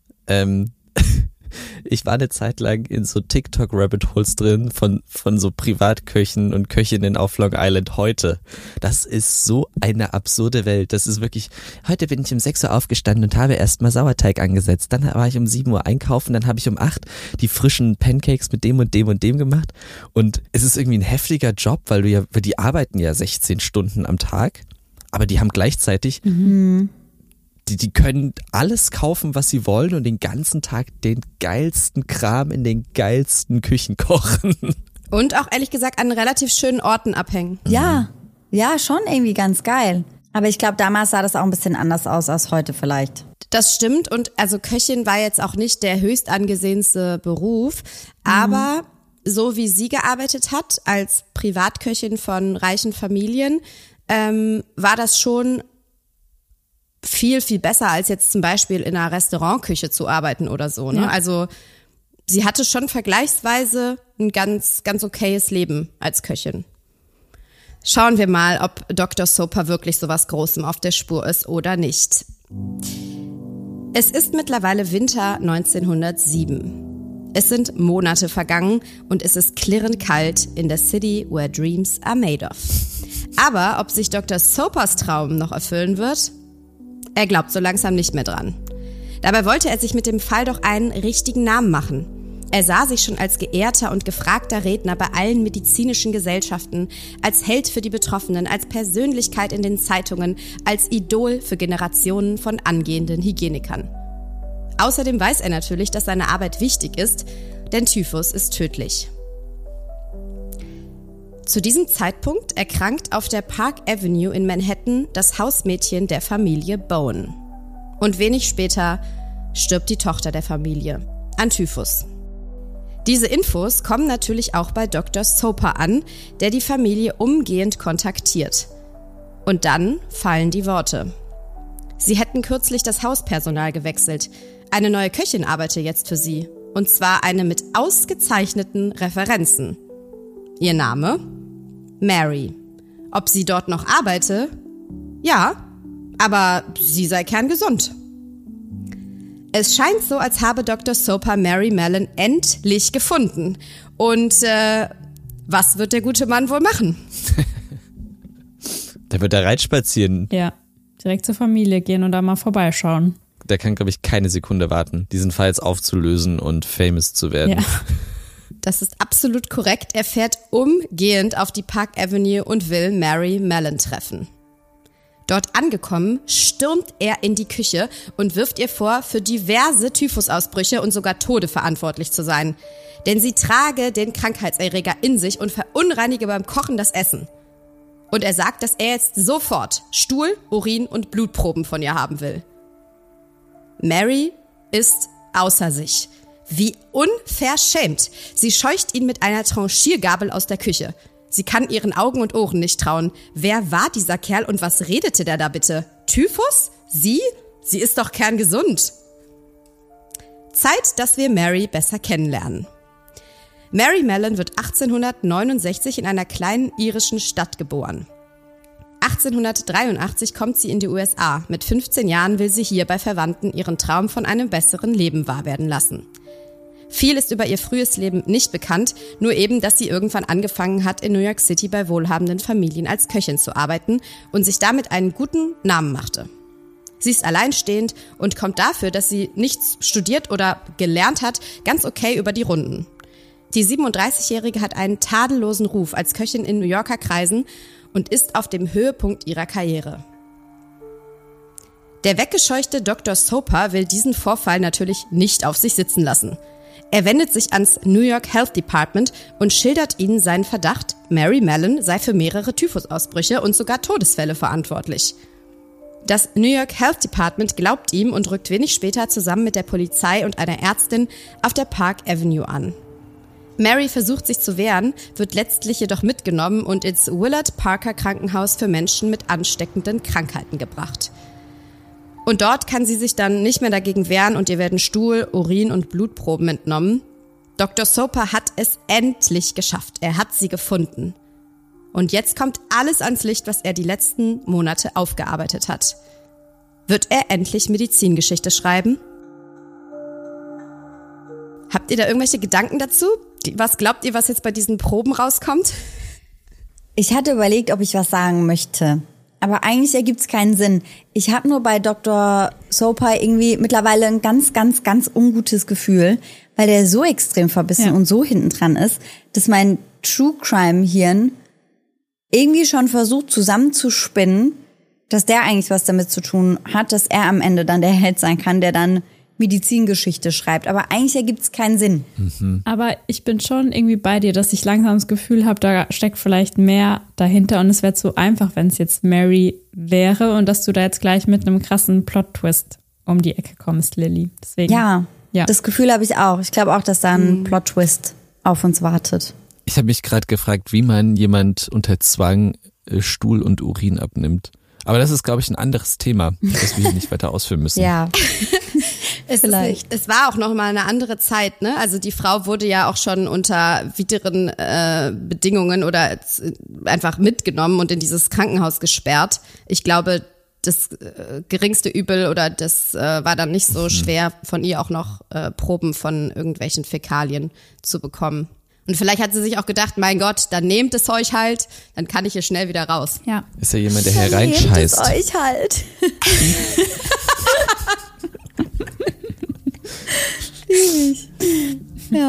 Speaker 2: ich war eine Zeit lang in so TikTok-Rabbit-Holes drin von so Privatköchen und Köchinnen auf Long Island heute. Das ist so eine absurde Welt. Das ist wirklich, heute bin ich um 6 Uhr aufgestanden und habe erstmal Sauerteig angesetzt. Dann war ich um 7 Uhr einkaufen, dann habe ich um 8 die frischen Pancakes mit dem und dem und dem gemacht. Und es ist irgendwie ein heftiger Job, weil die arbeiten ja 16 Stunden am Tag, aber die haben gleichzeitig Die können alles kaufen, was sie wollen und den ganzen Tag den geilsten Kram in den geilsten Küchen kochen.
Speaker 1: Und auch ehrlich gesagt an relativ schönen Orten abhängen.
Speaker 4: Ja, schon irgendwie ganz geil. Aber ich glaube, damals sah das auch ein bisschen anders aus als heute vielleicht.
Speaker 1: Das stimmt und also Köchin war jetzt auch nicht der höchst angesehenste Beruf, aber so wie sie gearbeitet hat als Privatköchin von reichen Familien, war das schon viel, viel besser als jetzt zum Beispiel in einer Restaurantküche zu arbeiten oder so. Ne? Ja. Also sie hatte schon vergleichsweise ein ganz, ganz okayes Leben als Köchin. Schauen wir mal, ob Dr. Soper wirklich so was Großem auf der Spur ist oder nicht. Es ist mittlerweile Winter 1907. Es sind Monate vergangen und es ist klirrend kalt in der City where dreams are made of. Aber ob sich Dr. Sopers Traum noch erfüllen wird? Er glaubt so langsam nicht mehr dran. Dabei wollte er sich mit dem Fall doch einen richtigen Namen machen. Er sah sich schon als geehrter und gefragter Redner bei allen medizinischen Gesellschaften, als Held für die Betroffenen, als Persönlichkeit in den Zeitungen, als Idol für Generationen von angehenden Hygienikern. Außerdem weiß er natürlich, dass seine Arbeit wichtig ist, denn Typhus ist tödlich. Zu diesem Zeitpunkt erkrankt auf der Park Avenue in Manhattan das Hausmädchen der Familie Bowen. Und wenig später stirbt die Tochter der Familie an Typhus. Diese Infos kommen natürlich auch bei Dr. Soper an, der die Familie umgehend kontaktiert. Und dann fallen die Worte. Sie hätten kürzlich das Hauspersonal gewechselt. Eine neue Köchin arbeite jetzt für sie. Und zwar eine mit ausgezeichneten Referenzen. Ihr Name? Mary. Ob sie dort noch arbeite? Ja, aber sie sei kerngesund. Es scheint so, als habe Dr. Soper Mary Mallon endlich gefunden. Und was wird der gute Mann wohl machen?
Speaker 2: Der wird da reinspazieren.
Speaker 3: Ja, direkt zur Familie gehen und da mal vorbeischauen.
Speaker 2: Der kann, glaube ich, keine Sekunde warten, diesen Fall jetzt aufzulösen und famous zu werden.
Speaker 3: Ja.
Speaker 1: Das ist absolut korrekt. Er fährt umgehend auf die Park Avenue und will Mary Mallon treffen. Dort angekommen, stürmt er in die Küche und wirft ihr vor, für diverse Typhusausbrüche und sogar Tode verantwortlich zu sein. Denn sie trage den Krankheitserreger in sich und verunreinige beim Kochen das Essen. Und er sagt, dass er jetzt sofort Stuhl, Urin und Blutproben von ihr haben will. Mary ist außer sich. Wie unverschämt. Sie scheucht ihn mit einer Tranchiergabel aus der Küche. Sie kann ihren Augen und Ohren nicht trauen. Wer war dieser Kerl und was redete der da bitte? Typhus? Sie? Sie ist doch kerngesund. Zeit, dass wir Mary besser kennenlernen. Mary Mallon wird 1869 in einer kleinen irischen Stadt geboren. 1883 kommt sie in die USA. Mit 15 Jahren will sie hier bei Verwandten ihren Traum von einem besseren Leben wahr werden lassen. Viel ist über ihr frühes Leben nicht bekannt, nur eben, dass sie irgendwann angefangen hat, in New York City bei wohlhabenden Familien als Köchin zu arbeiten und sich damit einen guten Namen machte. Sie ist alleinstehend und kommt dafür, dass sie nichts studiert oder gelernt hat, ganz okay über die Runden. Die 37-Jährige hat einen tadellosen Ruf als Köchin in New Yorker Kreisen und ist auf dem Höhepunkt ihrer Karriere. Der weggescheuchte Dr. Soper will diesen Vorfall natürlich nicht auf sich sitzen lassen. Er wendet sich ans New York Health Department und schildert ihnen seinen Verdacht, Mary Mallon sei für mehrere Typhusausbrüche und sogar Todesfälle verantwortlich. Das New York Health Department glaubt ihm und rückt wenig später zusammen mit der Polizei und einer Ärztin auf der Park Avenue an. Mary versucht sich zu wehren, wird letztlich jedoch mitgenommen und ins Willard Parker Krankenhaus für Menschen mit ansteckenden Krankheiten gebracht. Und dort kann sie sich dann nicht mehr dagegen wehren und ihr werden Stuhl, Urin und Blutproben entnommen. Dr. Soper hat es endlich geschafft. Er hat sie gefunden. Und jetzt kommt alles ans Licht, was er die letzten Monate aufgearbeitet hat. Wird er endlich Medizingeschichte schreiben? Habt ihr da irgendwelche Gedanken dazu? Was glaubt ihr, was jetzt bei diesen Proben rauskommt?
Speaker 4: Ich hatte überlegt, ob ich was sagen möchte. Aber eigentlich ergibt es keinen Sinn. Ich habe nur bei Dr. Soper irgendwie mittlerweile ein ganz, ganz, ganz ungutes Gefühl, weil der so extrem verbissen und so hinten dran ist, dass mein True Crime Hirn irgendwie schon versucht zusammenzuspinnen, dass der eigentlich was damit zu tun hat, dass er am Ende dann der Held sein kann, der dann Medizingeschichte schreibt. Aber eigentlich ergibt es keinen Sinn.
Speaker 3: Aber ich bin schon irgendwie bei dir, dass ich langsam das Gefühl habe, da steckt vielleicht mehr dahinter und es wäre zu einfach, wenn es jetzt Mary wäre und dass du da jetzt gleich mit einem krassen Plot-Twist um die Ecke kommst, Lilly. Deswegen,
Speaker 4: ja, das Gefühl habe ich auch. Ich glaube auch, dass da ein Plot-Twist auf uns wartet.
Speaker 2: Ich habe mich gerade gefragt, wie man jemand unter Zwang Stuhl und Urin abnimmt. Aber das ist, glaube ich, ein anderes Thema, das wir hier nicht weiter ausführen müssen.
Speaker 4: Ja.
Speaker 1: Es war auch noch mal eine andere Zeit, ne? Also die Frau wurde ja auch schon unter widrigen Bedingungen oder einfach mitgenommen und in dieses Krankenhaus gesperrt. Ich glaube, das geringste Übel oder das war dann nicht so schwer, von ihr auch noch Proben von irgendwelchen Fäkalien zu bekommen. Und vielleicht hat sie sich auch gedacht, mein Gott, dann nehmt es euch halt, dann kann ich hier schnell wieder raus.
Speaker 3: Ja.
Speaker 2: Ist ja jemand, der hereinscheißt.
Speaker 4: Nehmt es euch halt. Liebig. Ja.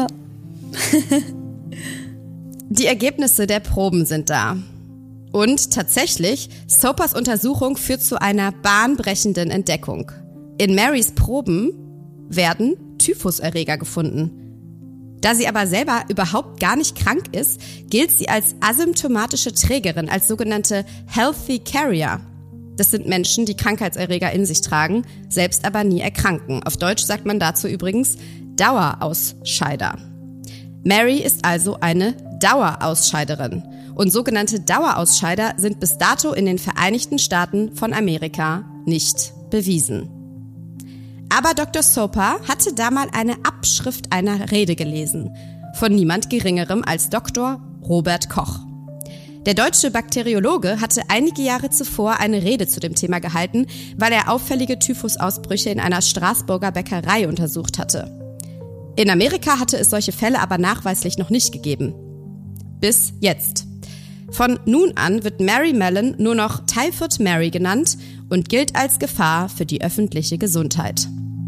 Speaker 1: Die Ergebnisse der Proben sind da. Und tatsächlich, Sopers Untersuchung führt zu einer bahnbrechenden Entdeckung. In Marys Proben werden Typhuserreger gefunden. Da sie aber selber überhaupt gar nicht krank ist, gilt sie als asymptomatische Trägerin, als sogenannte Healthy Carrier. Das sind Menschen, die Krankheitserreger in sich tragen, selbst aber nie erkranken. Auf Deutsch sagt man dazu übrigens Dauerausscheider. Mary ist also eine Dauerausscheiderin. Und sogenannte Dauerausscheider sind bis dato in den Vereinigten Staaten von Amerika nicht bewiesen. Aber Dr. Soper hatte da mal eine Abschrift einer Rede gelesen. Von niemand Geringerem als Dr. Robert Koch. Der deutsche Bakteriologe hatte einige Jahre zuvor eine Rede zu dem Thema gehalten, weil er auffällige Typhusausbrüche in einer Straßburger Bäckerei untersucht hatte. In Amerika hatte es solche Fälle aber nachweislich noch nicht gegeben. Bis jetzt. Von nun an wird Mary Mallon nur noch Typhoid Mary genannt und gilt als Gefahr für die öffentliche Gesundheit.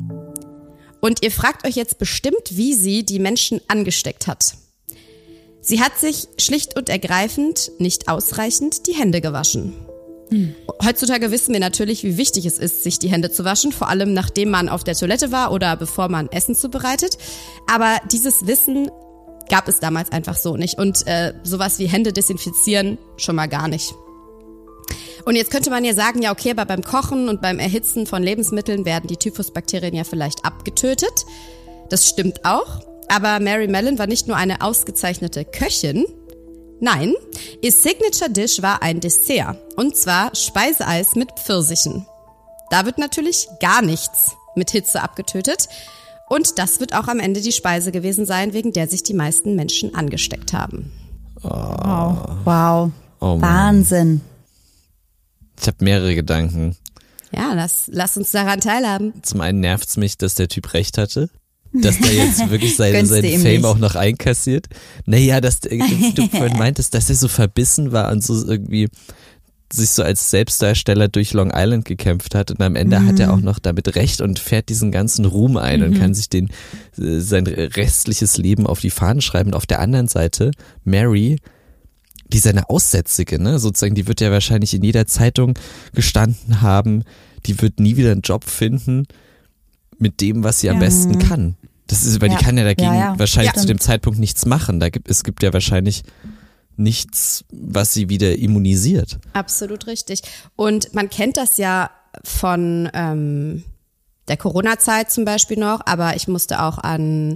Speaker 1: Und ihr fragt euch jetzt bestimmt, wie sie die Menschen angesteckt hat. Sie hat sich schlicht und ergreifend nicht ausreichend die Hände gewaschen. Heutzutage wissen wir natürlich, wie wichtig es ist, sich die Hände zu waschen, vor allem nachdem man auf der Toilette war oder bevor man Essen zubereitet. Aber dieses Wissen gab es damals einfach so nicht und sowas wie Hände desinfizieren schon mal gar nicht. Und jetzt könnte man ja sagen, ja okay, aber beim Kochen und beim Erhitzen von Lebensmitteln werden die Typhusbakterien ja vielleicht abgetötet. Das stimmt auch, aber Mary Mallon war nicht nur eine ausgezeichnete Köchin, nein, ihr Signature Dish war ein Dessert, und zwar Speiseeis mit Pfirsichen. Da wird natürlich gar nichts mit Hitze abgetötet und das wird auch am Ende die Speise gewesen sein, wegen der sich die meisten Menschen angesteckt haben.
Speaker 4: Wow.
Speaker 2: Oh
Speaker 4: Wahnsinn.
Speaker 2: Ich habe mehrere Gedanken.
Speaker 1: Ja, lass uns daran teilhaben.
Speaker 2: Zum einen nervt's mich, dass der Typ recht hatte. Dass der jetzt wirklich seinen Fame
Speaker 4: nicht.
Speaker 2: auch noch einkassiert. Naja, dass du vorhin meintest, dass er so verbissen war und so irgendwie sich so als Selbstdarsteller durch Long Island gekämpft hat und am Ende hat er auch noch damit recht und fährt diesen ganzen Ruhm ein und kann sich sein restliches Leben auf die Fahnen schreiben. Und auf der anderen Seite Mary, die ist eine Aussätzige, ne? Sozusagen, die wird ja wahrscheinlich in jeder Zeitung gestanden haben, die wird nie wieder einen Job finden mit dem, was sie am besten kann. Das ist, weil die kann ja dagegen wahrscheinlich zu dem Zeitpunkt nichts machen. Es gibt ja wahrscheinlich nichts, was sie wieder immunisiert.
Speaker 1: Absolut richtig. Und man kennt das ja von der Corona-Zeit zum Beispiel noch, aber ich musste auch an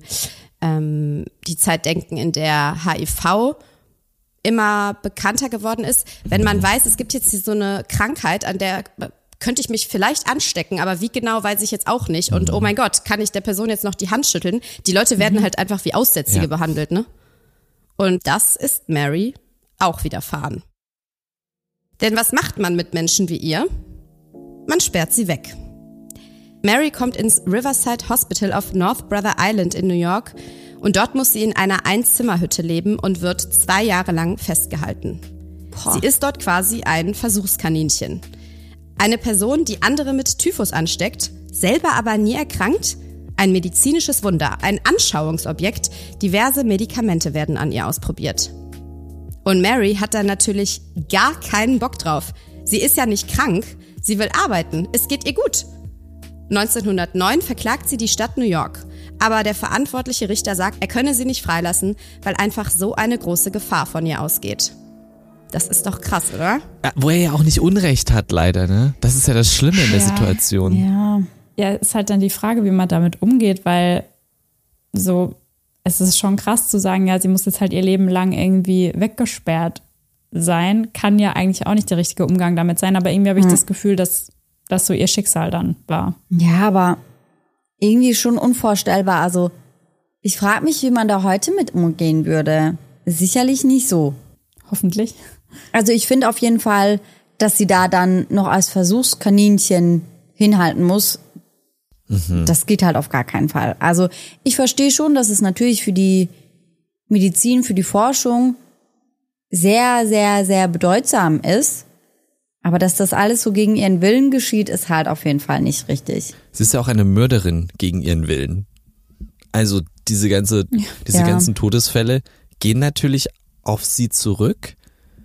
Speaker 1: die Zeit denken, in der HIV immer bekannter geworden ist. Wenn man weiß, es gibt jetzt hier so eine Krankheit, an der könnte ich mich vielleicht anstecken, aber wie genau, weiß ich jetzt auch nicht. Und oh mein Gott, kann ich der Person jetzt noch die Hand schütteln? Die Leute werden halt einfach wie Aussätzige behandelt, ne? Und das ist Mary auch widerfahren. Denn was macht man mit Menschen wie ihr? Man sperrt sie weg. Mary kommt ins Riverside Hospital auf North Brother Island in New York und dort muss sie in einer Einzimmerhütte leben und wird 2 Jahre lang festgehalten. Sie ist dort quasi ein Versuchskaninchen. Eine Person, die andere mit Typhus ansteckt, selber aber nie erkrankt? Ein medizinisches Wunder, ein Anschauungsobjekt, diverse Medikamente werden an ihr ausprobiert. Und Mary hat da natürlich gar keinen Bock drauf. Sie ist ja nicht krank, sie will arbeiten, es geht ihr gut. 1909 verklagt sie die Stadt New York. Aber der verantwortliche Richter sagt, er könne sie nicht freilassen, weil einfach so eine große Gefahr von ihr ausgeht. Das ist doch krass, oder?
Speaker 2: Ja, wo er ja auch nicht Unrecht hat, leider, ne? Das ist ja das Schlimme in der Situation.
Speaker 3: Ja, ist halt dann die Frage, wie man damit umgeht, weil so, es ist schon krass zu sagen, ja, sie muss jetzt halt ihr Leben lang irgendwie weggesperrt sein. Kann ja eigentlich auch nicht der richtige Umgang damit sein, aber irgendwie habe ich das Gefühl, dass das so ihr Schicksal dann war.
Speaker 4: Ja, aber irgendwie schon unvorstellbar. Also ich frage mich, wie man da heute mit umgehen würde. Sicherlich nicht so.
Speaker 3: Hoffentlich.
Speaker 4: Also ich finde auf jeden Fall, dass sie da dann noch als Versuchskaninchen hinhalten muss. Das geht halt auf gar keinen Fall. Also ich verstehe schon, dass es natürlich für die Medizin, für die Forschung sehr, sehr, sehr bedeutsam ist. Aber dass das alles so gegen ihren Willen geschieht, ist halt auf jeden Fall nicht richtig.
Speaker 2: Sie ist ja auch eine Mörderin gegen ihren Willen. Also diese ganzen Todesfälle gehen natürlich auf sie zurück.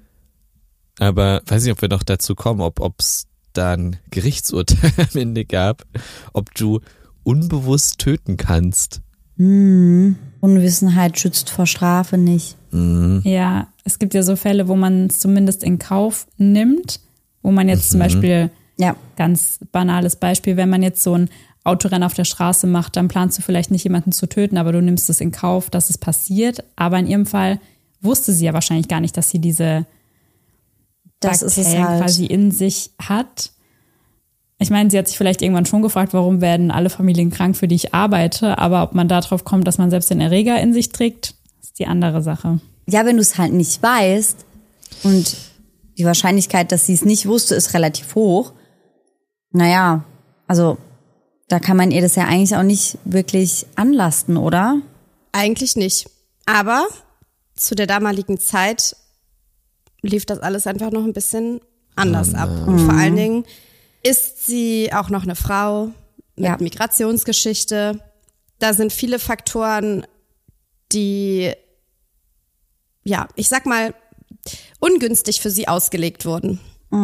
Speaker 2: Aber weiß nicht, ob wir noch dazu kommen, ob es da ein Gerichtsurteil am Ende gab, ob du unbewusst töten kannst.
Speaker 4: Unwissenheit schützt vor Strafe nicht.
Speaker 3: Ja, es gibt ja so Fälle, wo man es zumindest in Kauf nimmt, wo man jetzt zum Beispiel, ganz banales Beispiel, wenn man jetzt so ein Autorennen auf der Straße macht, dann planst du vielleicht nicht jemanden zu töten, aber du nimmst es in Kauf, dass es passiert. Aber in ihrem Fall wusste sie ja wahrscheinlich gar nicht, dass sie diese Bakterien quasi in sich hat. Ich meine, sie hat sich vielleicht irgendwann schon gefragt, warum werden alle Familien krank, für die ich arbeite, aber ob man darauf kommt, dass man selbst den Erreger in sich trägt, ist die andere Sache.
Speaker 4: Ja, wenn du es halt nicht weißt und die Wahrscheinlichkeit, dass sie es nicht wusste, ist relativ hoch. Naja, also da kann man ihr das ja eigentlich auch nicht wirklich anlasten, oder?
Speaker 1: Eigentlich nicht. Aber zu der damaligen Zeit lief das alles einfach noch ein bisschen anders ab. Und vor allen Dingen ist sie auch noch eine Frau mit Migrationsgeschichte. Da sind viele Faktoren, die, ich sag mal, ungünstig für sie ausgelegt wurden.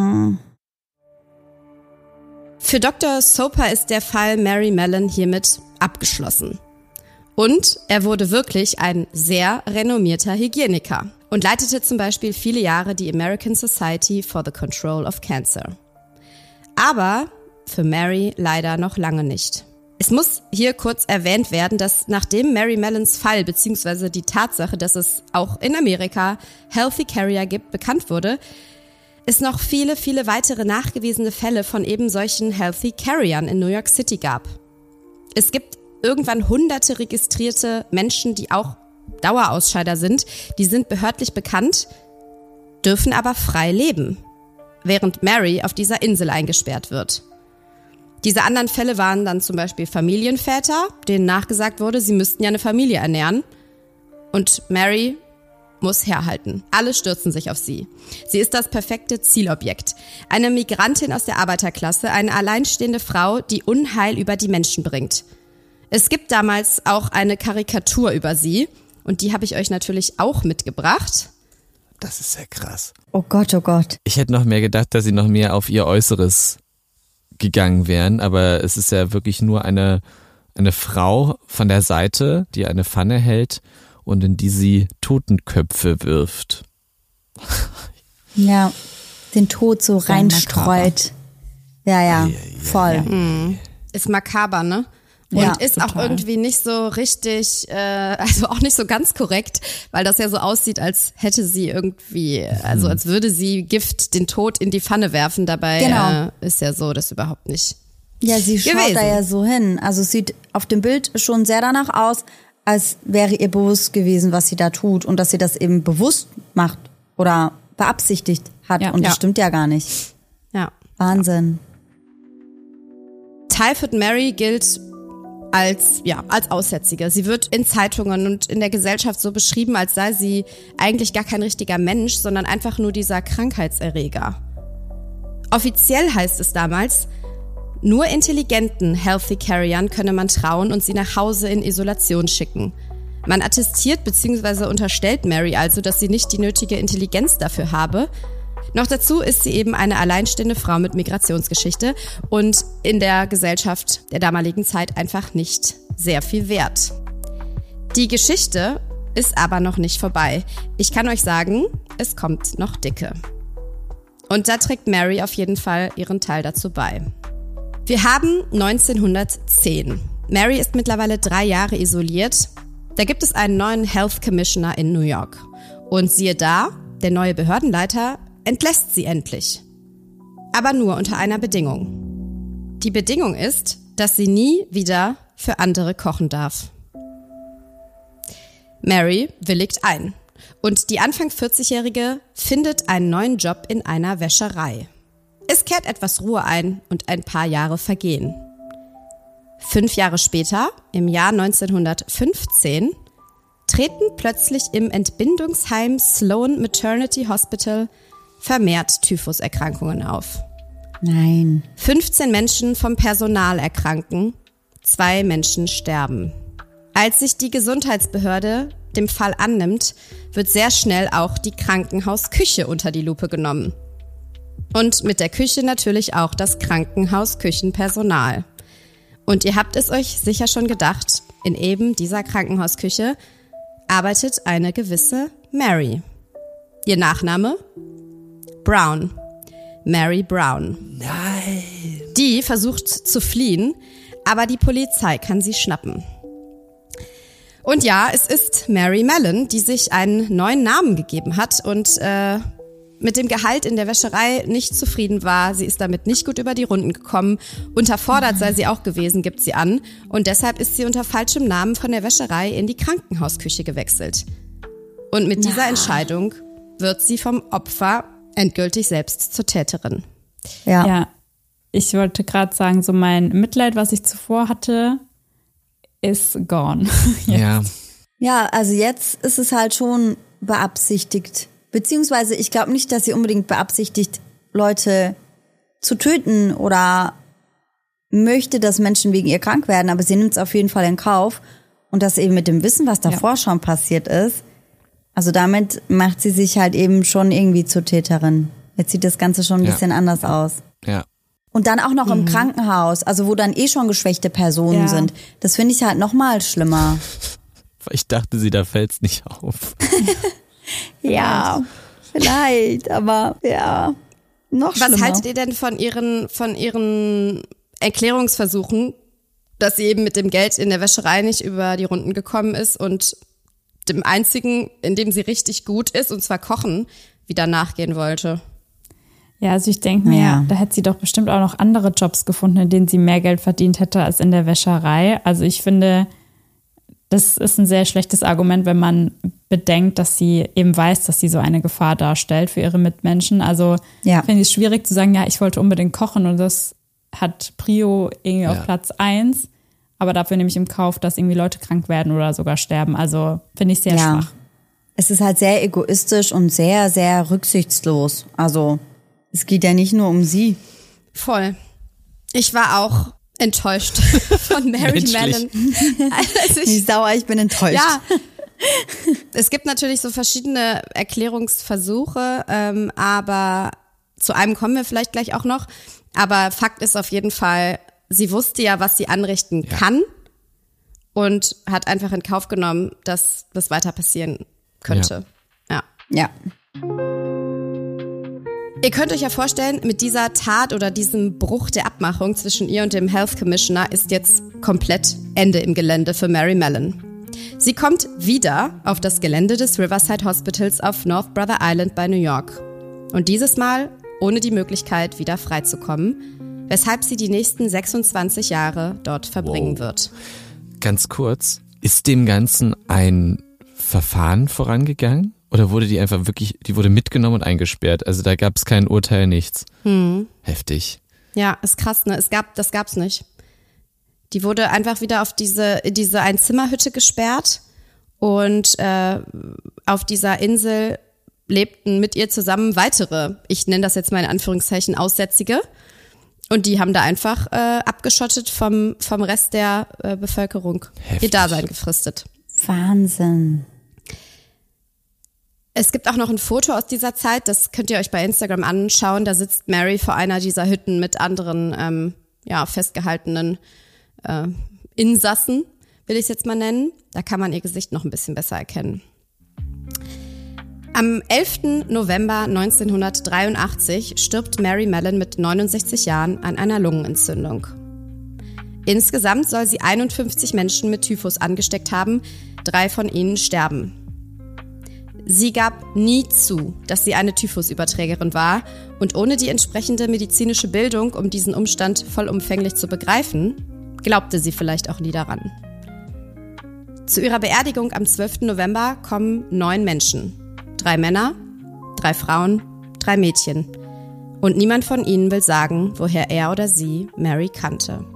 Speaker 1: Für Dr. Soper ist der Fall Mary Mallon hiermit abgeschlossen. Und er wurde wirklich ein sehr renommierter Hygieniker und leitete zum Beispiel viele Jahre die American Society for the Control of Cancer. Aber für Mary leider noch lange nicht. Es muss hier kurz erwähnt werden, dass nachdem Mary Mallons Fall bzw. die Tatsache, dass es auch in Amerika Healthy Carrier gibt, bekannt wurde, es noch viele, viele weitere nachgewiesene Fälle von eben solchen Healthy Carriern in New York City gab. Es gibt irgendwann hunderte registrierte Menschen, die auch Dauerausscheider sind. Die sind behördlich bekannt, dürfen aber frei leben, während Mary auf dieser Insel eingesperrt wird. Diese anderen Fälle waren dann zum Beispiel Familienväter, denen nachgesagt wurde, sie müssten ja eine Familie ernähren. Und Mary muss herhalten. Alle stürzen sich auf sie. Sie ist das perfekte Zielobjekt. Eine Migrantin aus der Arbeiterklasse, eine alleinstehende Frau, die Unheil über die Menschen bringt. Es gibt damals auch eine Karikatur über sie und die habe ich euch natürlich auch mitgebracht.
Speaker 2: Das ist ja krass.
Speaker 4: Oh Gott, oh Gott.
Speaker 2: Ich hätte noch mehr gedacht, dass sie noch mehr auf ihr Äußeres gegangen wären, aber es ist ja wirklich nur eine Frau von der Seite, die eine Pfanne hält und in die sie Totenköpfe wirft.
Speaker 4: Ja, den Tod so reinstreut. Ja, voll.
Speaker 1: Ja. Ist makaber, ne? Und ist total. Auch irgendwie nicht so richtig, also auch nicht so ganz korrekt, weil das ja so aussieht, als hätte sie irgendwie, also als würde sie Gift, den Tod in die Pfanne werfen. Dabei ist ja so, das überhaupt nicht.
Speaker 4: Ja, sie schaut da ja so hin. Also es sieht auf dem Bild schon sehr danach aus, als wäre ihr bewusst gewesen, was sie da tut und dass sie das eben bewusst macht oder beabsichtigt hat. Ja. Und das stimmt ja gar nicht.
Speaker 1: Ja.
Speaker 4: Wahnsinn.
Speaker 1: Typhoid Mary gilt als Aussätzige. Sie wird in Zeitungen und in der Gesellschaft so beschrieben, als sei sie eigentlich gar kein richtiger Mensch, sondern einfach nur dieser Krankheitserreger. Offiziell heißt es damals, nur intelligenten Healthy Carriern könne man trauen und sie nach Hause in Isolation schicken. Man attestiert bzw. unterstellt Mary also, dass sie nicht die nötige Intelligenz dafür habe, Noch dazu ist sie eben eine alleinstehende Frau mit Migrationsgeschichte und in der Gesellschaft der damaligen Zeit einfach nicht sehr viel wert. Die Geschichte ist aber noch nicht vorbei. Ich kann euch sagen, es kommt noch dicke. Und da trägt Mary auf jeden Fall ihren Teil dazu bei. Wir haben 1910. Mary ist mittlerweile 3 Jahre isoliert. Da gibt es einen neuen Health Commissioner in New York. Und siehe da, der neue Behördenleiter entlässt sie endlich. Aber nur unter einer Bedingung. Die Bedingung ist, dass sie nie wieder für andere kochen darf. Mary willigt ein und die Anfang 40-Jährige findet einen neuen Job in einer Wäscherei. Es kehrt etwas Ruhe ein und ein paar Jahre vergehen. 5 Jahre später, im Jahr 1915, treten plötzlich im Entbindungsheim Sloan Maternity Hospital vermehrt Typhuserkrankungen auf.
Speaker 4: Nein.
Speaker 1: 15 Menschen vom Personal erkranken, 2 Menschen sterben. Als sich die Gesundheitsbehörde dem Fall annimmt, wird sehr schnell auch die Krankenhausküche unter die Lupe genommen. Und mit der Küche natürlich auch das Krankenhausküchenpersonal. Und ihr habt es euch sicher schon gedacht, in eben dieser Krankenhausküche arbeitet eine gewisse Mary. Ihr Nachname? Brown. Mary Brown.
Speaker 2: Nein.
Speaker 1: Die versucht zu fliehen, aber die Polizei kann sie schnappen. Und ja, es ist Mary Mallon, die sich einen neuen Namen gegeben hat und mit dem Gehalt in der Wäscherei nicht zufrieden war. Sie ist damit nicht gut über die Runden gekommen. Unterfordert sei sie auch gewesen, gibt sie an. Und deshalb ist sie unter falschem Namen von der Wäscherei in die Krankenhausküche gewechselt. Und mit dieser Entscheidung wird sie vom Opfer endgültig selbst zur Täterin.
Speaker 3: Ja, ich wollte gerade sagen, so mein Mitleid, was ich zuvor hatte, ist gone.
Speaker 4: Ja, also jetzt ist es halt schon beabsichtigt. Beziehungsweise ich glaube nicht, dass sie unbedingt beabsichtigt, Leute zu töten oder möchte, dass Menschen wegen ihr krank werden, aber sie nimmt es auf jeden Fall in Kauf. Und das eben mit dem Wissen, was davor schon passiert ist. Also damit macht sie sich halt eben schon irgendwie zur Täterin. Jetzt sieht das Ganze schon ein bisschen anders aus.
Speaker 2: Ja.
Speaker 4: Und dann auch noch im Krankenhaus, also wo dann schon geschwächte Personen sind. Das finde ich halt noch mal schlimmer.
Speaker 2: Ich dachte, da fällt's nicht auf.
Speaker 4: Ja, vielleicht, aber ja, noch schlimmer.
Speaker 1: Was haltet ihr denn von ihren Erklärungsversuchen, dass sie eben mit dem Geld in der Wäscherei nicht über die Runden gekommen ist und dem einzigen, in dem sie richtig gut ist, und zwar Kochen, wieder nachgehen wollte?
Speaker 3: Ja, also ich denke mir, da hätte sie doch bestimmt auch noch andere Jobs gefunden, in denen sie mehr Geld verdient hätte als in der Wäscherei. Also ich finde, das ist ein sehr schlechtes Argument, wenn man bedenkt, dass sie eben weiß, dass sie so eine Gefahr darstellt für ihre Mitmenschen. Also finde ich es schwierig zu sagen, ja, ich wollte unbedingt kochen und das hat Prio irgendwie auf Platz 1. Aber dafür nehme ich im Kauf, dass irgendwie Leute krank werden oder sogar sterben. Also finde ich sehr schwach.
Speaker 4: Es ist halt sehr egoistisch und sehr, sehr rücksichtslos. Also es geht ja nicht nur um sie.
Speaker 1: Voll. Ich war auch enttäuscht von Mary Mallon. Also
Speaker 4: nicht sauer, ich bin enttäuscht.
Speaker 1: Ja. Es gibt natürlich so verschiedene Erklärungsversuche, aber zu einem kommen wir vielleicht gleich auch noch. Aber Fakt ist auf jeden Fall, sie wusste ja, was sie anrichten kann und hat einfach in Kauf genommen, dass das weiter passieren könnte.
Speaker 4: Ja.
Speaker 1: Ihr könnt euch ja vorstellen, mit dieser Tat oder diesem Bruch der Abmachung zwischen ihr und dem Health Commissioner ist jetzt komplett Ende im Gelände für Mary Mallon. Sie kommt wieder auf das Gelände des Riverside Hospitals auf North Brother Island bei New York. Und dieses Mal ohne die Möglichkeit, wieder freizukommen, weshalb sie die nächsten 26 Jahre dort verbringen wird.
Speaker 2: Ganz kurz, ist dem Ganzen ein Verfahren vorangegangen? Oder wurde die einfach wirklich, die wurde mitgenommen und eingesperrt? Also da gab es kein Urteil, nichts. Heftig.
Speaker 1: Ja, ist krass, ne? Das gab's nicht. Die wurde einfach wieder auf diese Einzimmerhütte gesperrt und auf dieser Insel lebten mit ihr zusammen weitere, ich nenne das jetzt mal in Anführungszeichen, Aussätzige. Und die haben da einfach abgeschottet vom Rest der Bevölkerung.
Speaker 2: Heftig.
Speaker 1: Ihr Dasein gefristet.
Speaker 4: Wahnsinn.
Speaker 1: Es gibt auch noch ein Foto aus dieser Zeit, das könnt ihr euch bei Instagram anschauen. Da sitzt Mary vor einer dieser Hütten mit anderen festgehaltenen Insassen, will ich es jetzt mal nennen. Da kann man ihr Gesicht noch ein bisschen besser erkennen. Am 11. November 1983 stirbt Mary Mallon mit 69 Jahren an einer Lungenentzündung. Insgesamt soll sie 51 Menschen mit Typhus angesteckt haben, 3 von ihnen sterben. Sie gab nie zu, dass sie eine Typhusüberträgerin war und ohne die entsprechende medizinische Bildung, um diesen Umstand vollumfänglich zu begreifen, glaubte sie vielleicht auch nie daran. Zu ihrer Beerdigung am 12. November kommen 9 Menschen. 3 Männer, 3 Frauen, 3 Mädchen. Und niemand von ihnen will sagen, woher er oder sie Mary kannte.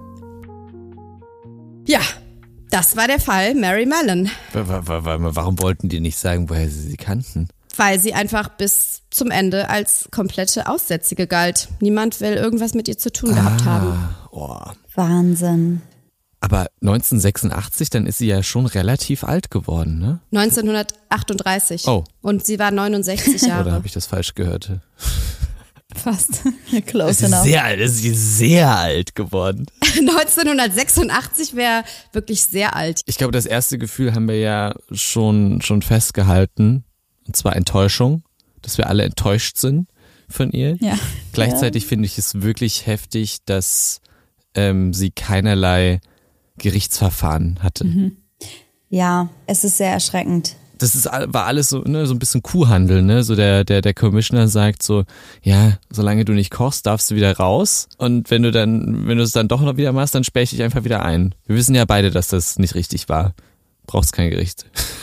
Speaker 1: Ja, das war der Fall Mary Mallon.
Speaker 2: Warum wollten die nicht sagen, woher sie kannten?
Speaker 1: Weil sie einfach bis zum Ende als komplette Aussätzige galt. Niemand will irgendwas mit ihr zu tun gehabt haben.
Speaker 2: Oh.
Speaker 4: Wahnsinn.
Speaker 2: Aber 1986, dann ist sie ja schon relativ alt geworden, ne?
Speaker 1: 1938.
Speaker 2: Oh.
Speaker 1: Und sie war 69 Jahre.
Speaker 2: Oder habe ich das falsch gehört?
Speaker 3: Fast.
Speaker 4: Close enough.
Speaker 2: Ist sie sehr alt geworden.
Speaker 1: 1986 wäre wirklich sehr alt.
Speaker 2: Ich glaube, das erste Gefühl haben wir ja schon festgehalten. Und zwar Enttäuschung. Dass wir alle enttäuscht sind von ihr.
Speaker 3: Ja.
Speaker 2: Gleichzeitig finde ich es wirklich heftig, dass sie keinerlei Gerichtsverfahren hatte.
Speaker 4: Mhm. Ja, es ist sehr erschreckend.
Speaker 2: War alles so, ne, so ein bisschen Kuhhandel, ne? So der Commissioner sagt so, ja, solange du nicht kochst, darfst du wieder raus. Und wenn du es dann doch noch wieder machst, dann sperre ich dich einfach wieder ein. Wir wissen ja beide, dass das nicht richtig war. Brauchst kein Gericht.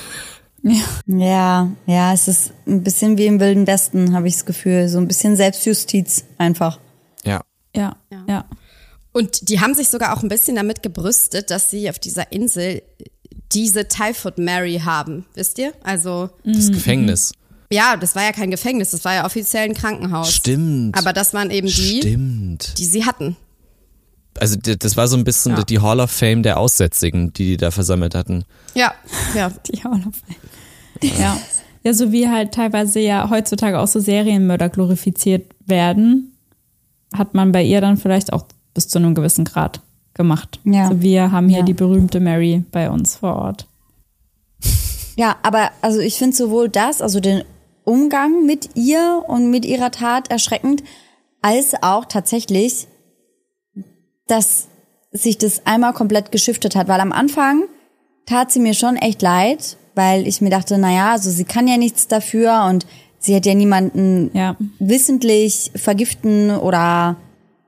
Speaker 4: Ja, es ist ein bisschen wie im Wilden Westen, habe ich das Gefühl. So ein bisschen Selbstjustiz einfach.
Speaker 3: Ja.
Speaker 1: Und die haben sich sogar auch ein bisschen damit gebrüstet, dass sie auf dieser Insel diese Typhoid Mary haben, wisst ihr? Also
Speaker 2: das Gefängnis.
Speaker 1: Ja, das war ja kein Gefängnis, das war ja offiziell ein Krankenhaus.
Speaker 2: Stimmt.
Speaker 1: Aber das waren eben die sie hatten.
Speaker 2: Also das war so ein bisschen die Hall of Fame der Aussätzigen, die da versammelt hatten.
Speaker 1: Ja.
Speaker 3: Die Hall of Fame. Ja. Ja, so wie halt teilweise ja heutzutage auch so Serienmörder glorifiziert werden, hat man bei ihr dann vielleicht auch bis zu einem gewissen Grad gemacht. Ja. Also wir haben hier die berühmte Mary bei uns vor Ort.
Speaker 4: Ja, aber also ich finde sowohl das, also den Umgang mit ihr und mit ihrer Tat erschreckend, als auch tatsächlich, dass sich das einmal komplett geschiftet hat. Weil am Anfang tat sie mir schon echt leid, weil ich mir dachte, naja, also sie kann ja nichts dafür und sie hätte ja niemanden wissentlich vergiften oder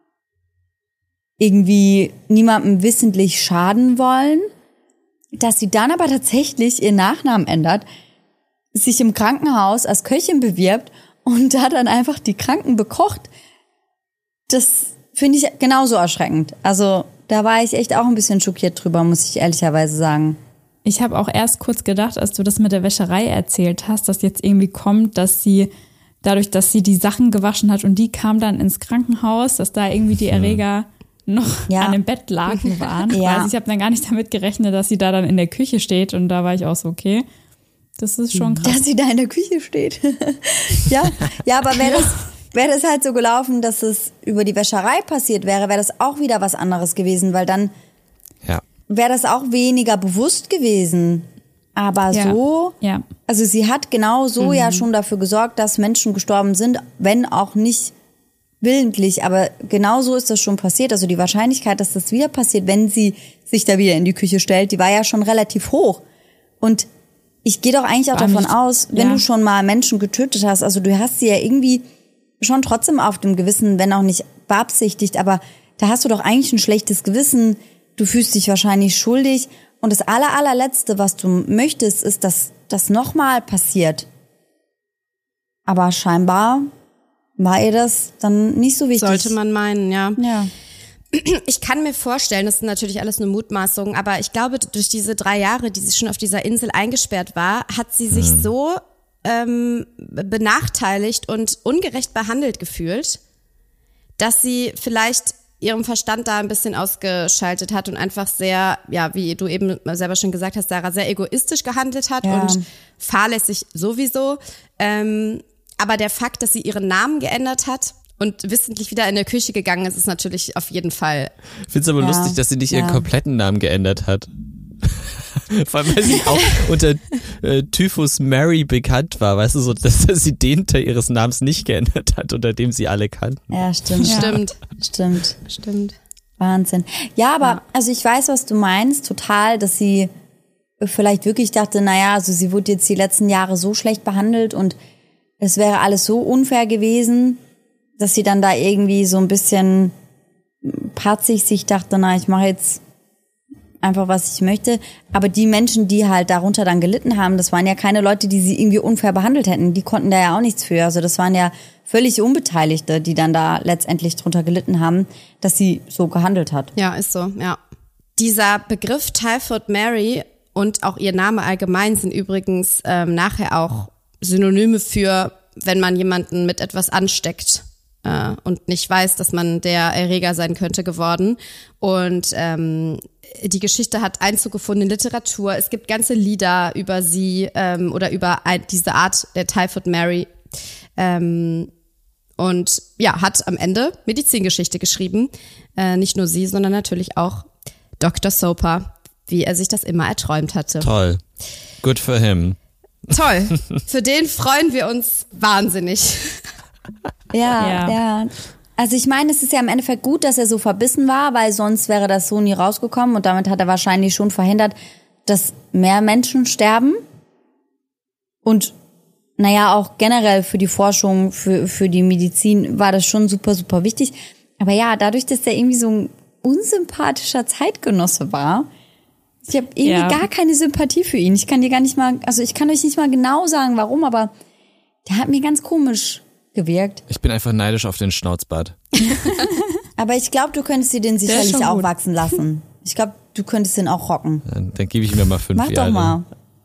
Speaker 4: irgendwie niemandem wissentlich schaden wollen. Dass sie dann aber tatsächlich ihren Nachnamen ändert, sich im Krankenhaus als Köchin bewirbt und da dann einfach die Kranken bekocht, das finde ich genauso erschreckend. Also da war ich echt auch ein bisschen schockiert drüber, muss ich ehrlicherweise sagen.
Speaker 3: Ich habe auch erst kurz gedacht, als du das mit der Wäscherei erzählt hast, dass jetzt irgendwie kommt, dass sie, dadurch, dass sie die Sachen gewaschen hat und die kam dann ins Krankenhaus, dass da irgendwie die Erreger noch an dem Bettlaken waren. Also ich habe dann gar nicht damit gerechnet, dass sie da dann in der Küche steht und da war ich auch so, okay, das ist schon krass.
Speaker 4: Dass sie da in der Küche steht. ja, aber wäre das halt so gelaufen, dass es über die Wäscherei passiert wäre, wäre das auch wieder was anderes gewesen, weil dann wäre das auch weniger bewusst gewesen. Aber also sie hat genau so ja schon dafür gesorgt, dass Menschen gestorben sind, wenn auch nicht willentlich, aber genau so ist das schon passiert. Also die Wahrscheinlichkeit, dass das wieder passiert, wenn sie sich da wieder in die Küche stellt, die war ja schon relativ hoch. Und ich gehe doch eigentlich auch davon aus, wenn du schon mal Menschen getötet hast, also du hast sie ja irgendwie schon trotzdem auf dem Gewissen, wenn auch nicht beabsichtigt, aber da hast du doch eigentlich ein schlechtes Gewissen, du fühlst dich wahrscheinlich schuldig und das allerletzte, was du möchtest, ist, dass das nochmal passiert. Aber scheinbar war ihr das dann nicht so wichtig.
Speaker 1: Sollte man meinen, ja. Ich kann mir vorstellen, das ist natürlich alles eine Mutmaßung, aber ich glaube, durch diese 3 Jahre, die sie schon auf dieser Insel eingesperrt war, hat sie sich so benachteiligt und ungerecht behandelt gefühlt, dass sie vielleicht ihrem Verstand da ein bisschen ausgeschaltet hat und einfach sehr, ja, wie du eben selber schon gesagt hast, Sarah, sehr egoistisch gehandelt hat und fahrlässig sowieso. Aber der Fakt, dass sie ihren Namen geändert hat und wissentlich wieder in der Küche gegangen ist, ist natürlich auf jeden Fall.
Speaker 2: Ich finde es aber lustig, dass sie nicht ihren kompletten Namen geändert hat. Vor allem, weil sie auch unter Typhus Mary bekannt war, weißt du, so, dass sie den Teil ihres Namens nicht geändert hat, unter dem sie alle kannten.
Speaker 4: Ja, stimmt.
Speaker 1: Stimmt.
Speaker 4: Wahnsinn. Ja, aber also ich weiß, was du meinst, total, dass sie vielleicht wirklich dachte, naja, also sie wurde jetzt die letzten Jahre so schlecht behandelt und es wäre alles so unfair gewesen, dass sie dann da irgendwie so ein bisschen patzig sich dachte, na, ich mache jetzt einfach, was ich möchte. Aber die Menschen, die halt darunter dann gelitten haben, das waren ja keine Leute, die sie irgendwie unfair behandelt hätten. Die konnten da ja auch nichts für. Also das waren ja völlig Unbeteiligte, die dann da letztendlich drunter gelitten haben, dass sie so gehandelt hat.
Speaker 1: Ja, ist so, ja. Dieser Begriff Typhoid Mary und auch ihr Name allgemein sind übrigens nachher auch Synonyme für, wenn man jemanden mit etwas ansteckt und nicht weiß, dass man der Erreger sein könnte, geworden. Und die Geschichte hat Einzug gefunden in Literatur. Es gibt ganze Lieder über sie oder über diese Art der Typhoid Mary. Und ja, hat am Ende Medizingeschichte geschrieben. Nicht nur sie, sondern natürlich auch Dr. Soper, wie er sich das immer erträumt hatte.
Speaker 2: Toll. Good for him.
Speaker 1: Toll. Für den freuen wir uns wahnsinnig.
Speaker 4: Ja. Also ich meine, es ist ja im Endeffekt gut, dass er so verbissen war, weil sonst wäre das so nie rausgekommen und damit hat er wahrscheinlich schon verhindert, dass mehr Menschen sterben. Und naja, auch generell für die Forschung, für die Medizin war das schon super, super wichtig. Aber ja, dadurch, dass er irgendwie so ein unsympathischer Zeitgenosse war, ich habe irgendwie gar keine Sympathie für ihn. Ich kann dir gar nicht mal, also ich kann euch nicht mal genau sagen, warum, aber der hat mir ganz komisch gewirkt.
Speaker 2: Ich bin einfach neidisch auf den Schnauzbart.
Speaker 4: Aber ich glaube, du könntest dir den sicherlich auch wachsen lassen. Ich glaube, du könntest den auch rocken.
Speaker 2: Dann gebe ich mir mal 5 Jahre.
Speaker 4: Mach doch mal.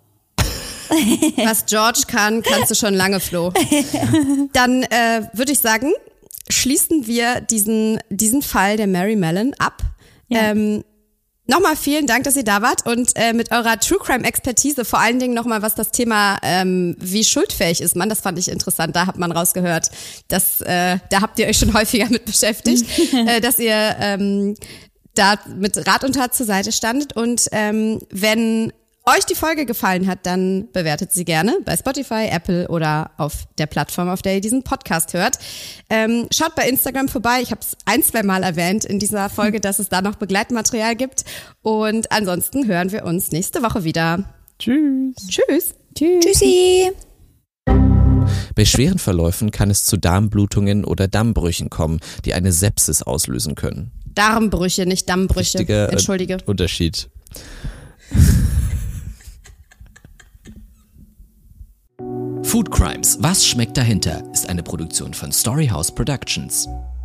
Speaker 1: Was George kann, kannst du schon lange, Flo. Dann würde ich sagen, schließen wir diesen Fall der Mary Mallon ab. Ja. Nochmal vielen Dank, dass ihr da wart und mit eurer True Crime Expertise, vor allen Dingen nochmal, was das Thema, wie schuldfähig ist man, das fand ich interessant, da hat man rausgehört, dass, da habt ihr euch schon häufiger mit beschäftigt, dass ihr da mit Rat und Tat zur Seite standet und wenn euch die Folge gefallen hat, dann bewertet sie gerne bei Spotify, Apple oder auf der Plattform, auf der ihr diesen Podcast hört. Schaut bei Instagram vorbei. Ich habe es 1-2 Mal erwähnt in dieser Folge, dass es da noch Begleitmaterial gibt. Und ansonsten hören wir uns nächste Woche wieder.
Speaker 2: Tschüss.
Speaker 1: Tschüss.
Speaker 4: Tschüssi.
Speaker 2: Bei schweren Verläufen kann es zu Darmblutungen oder Dammbrüchen kommen, die eine Sepsis auslösen können.
Speaker 1: Darmbrüche, nicht Dammbrüche.
Speaker 2: Wichtiger
Speaker 1: Entschuldige.
Speaker 2: Unterschied.
Speaker 5: Food Crimes – Was schmeckt dahinter? Ist eine Produktion von Storyhouse Productions.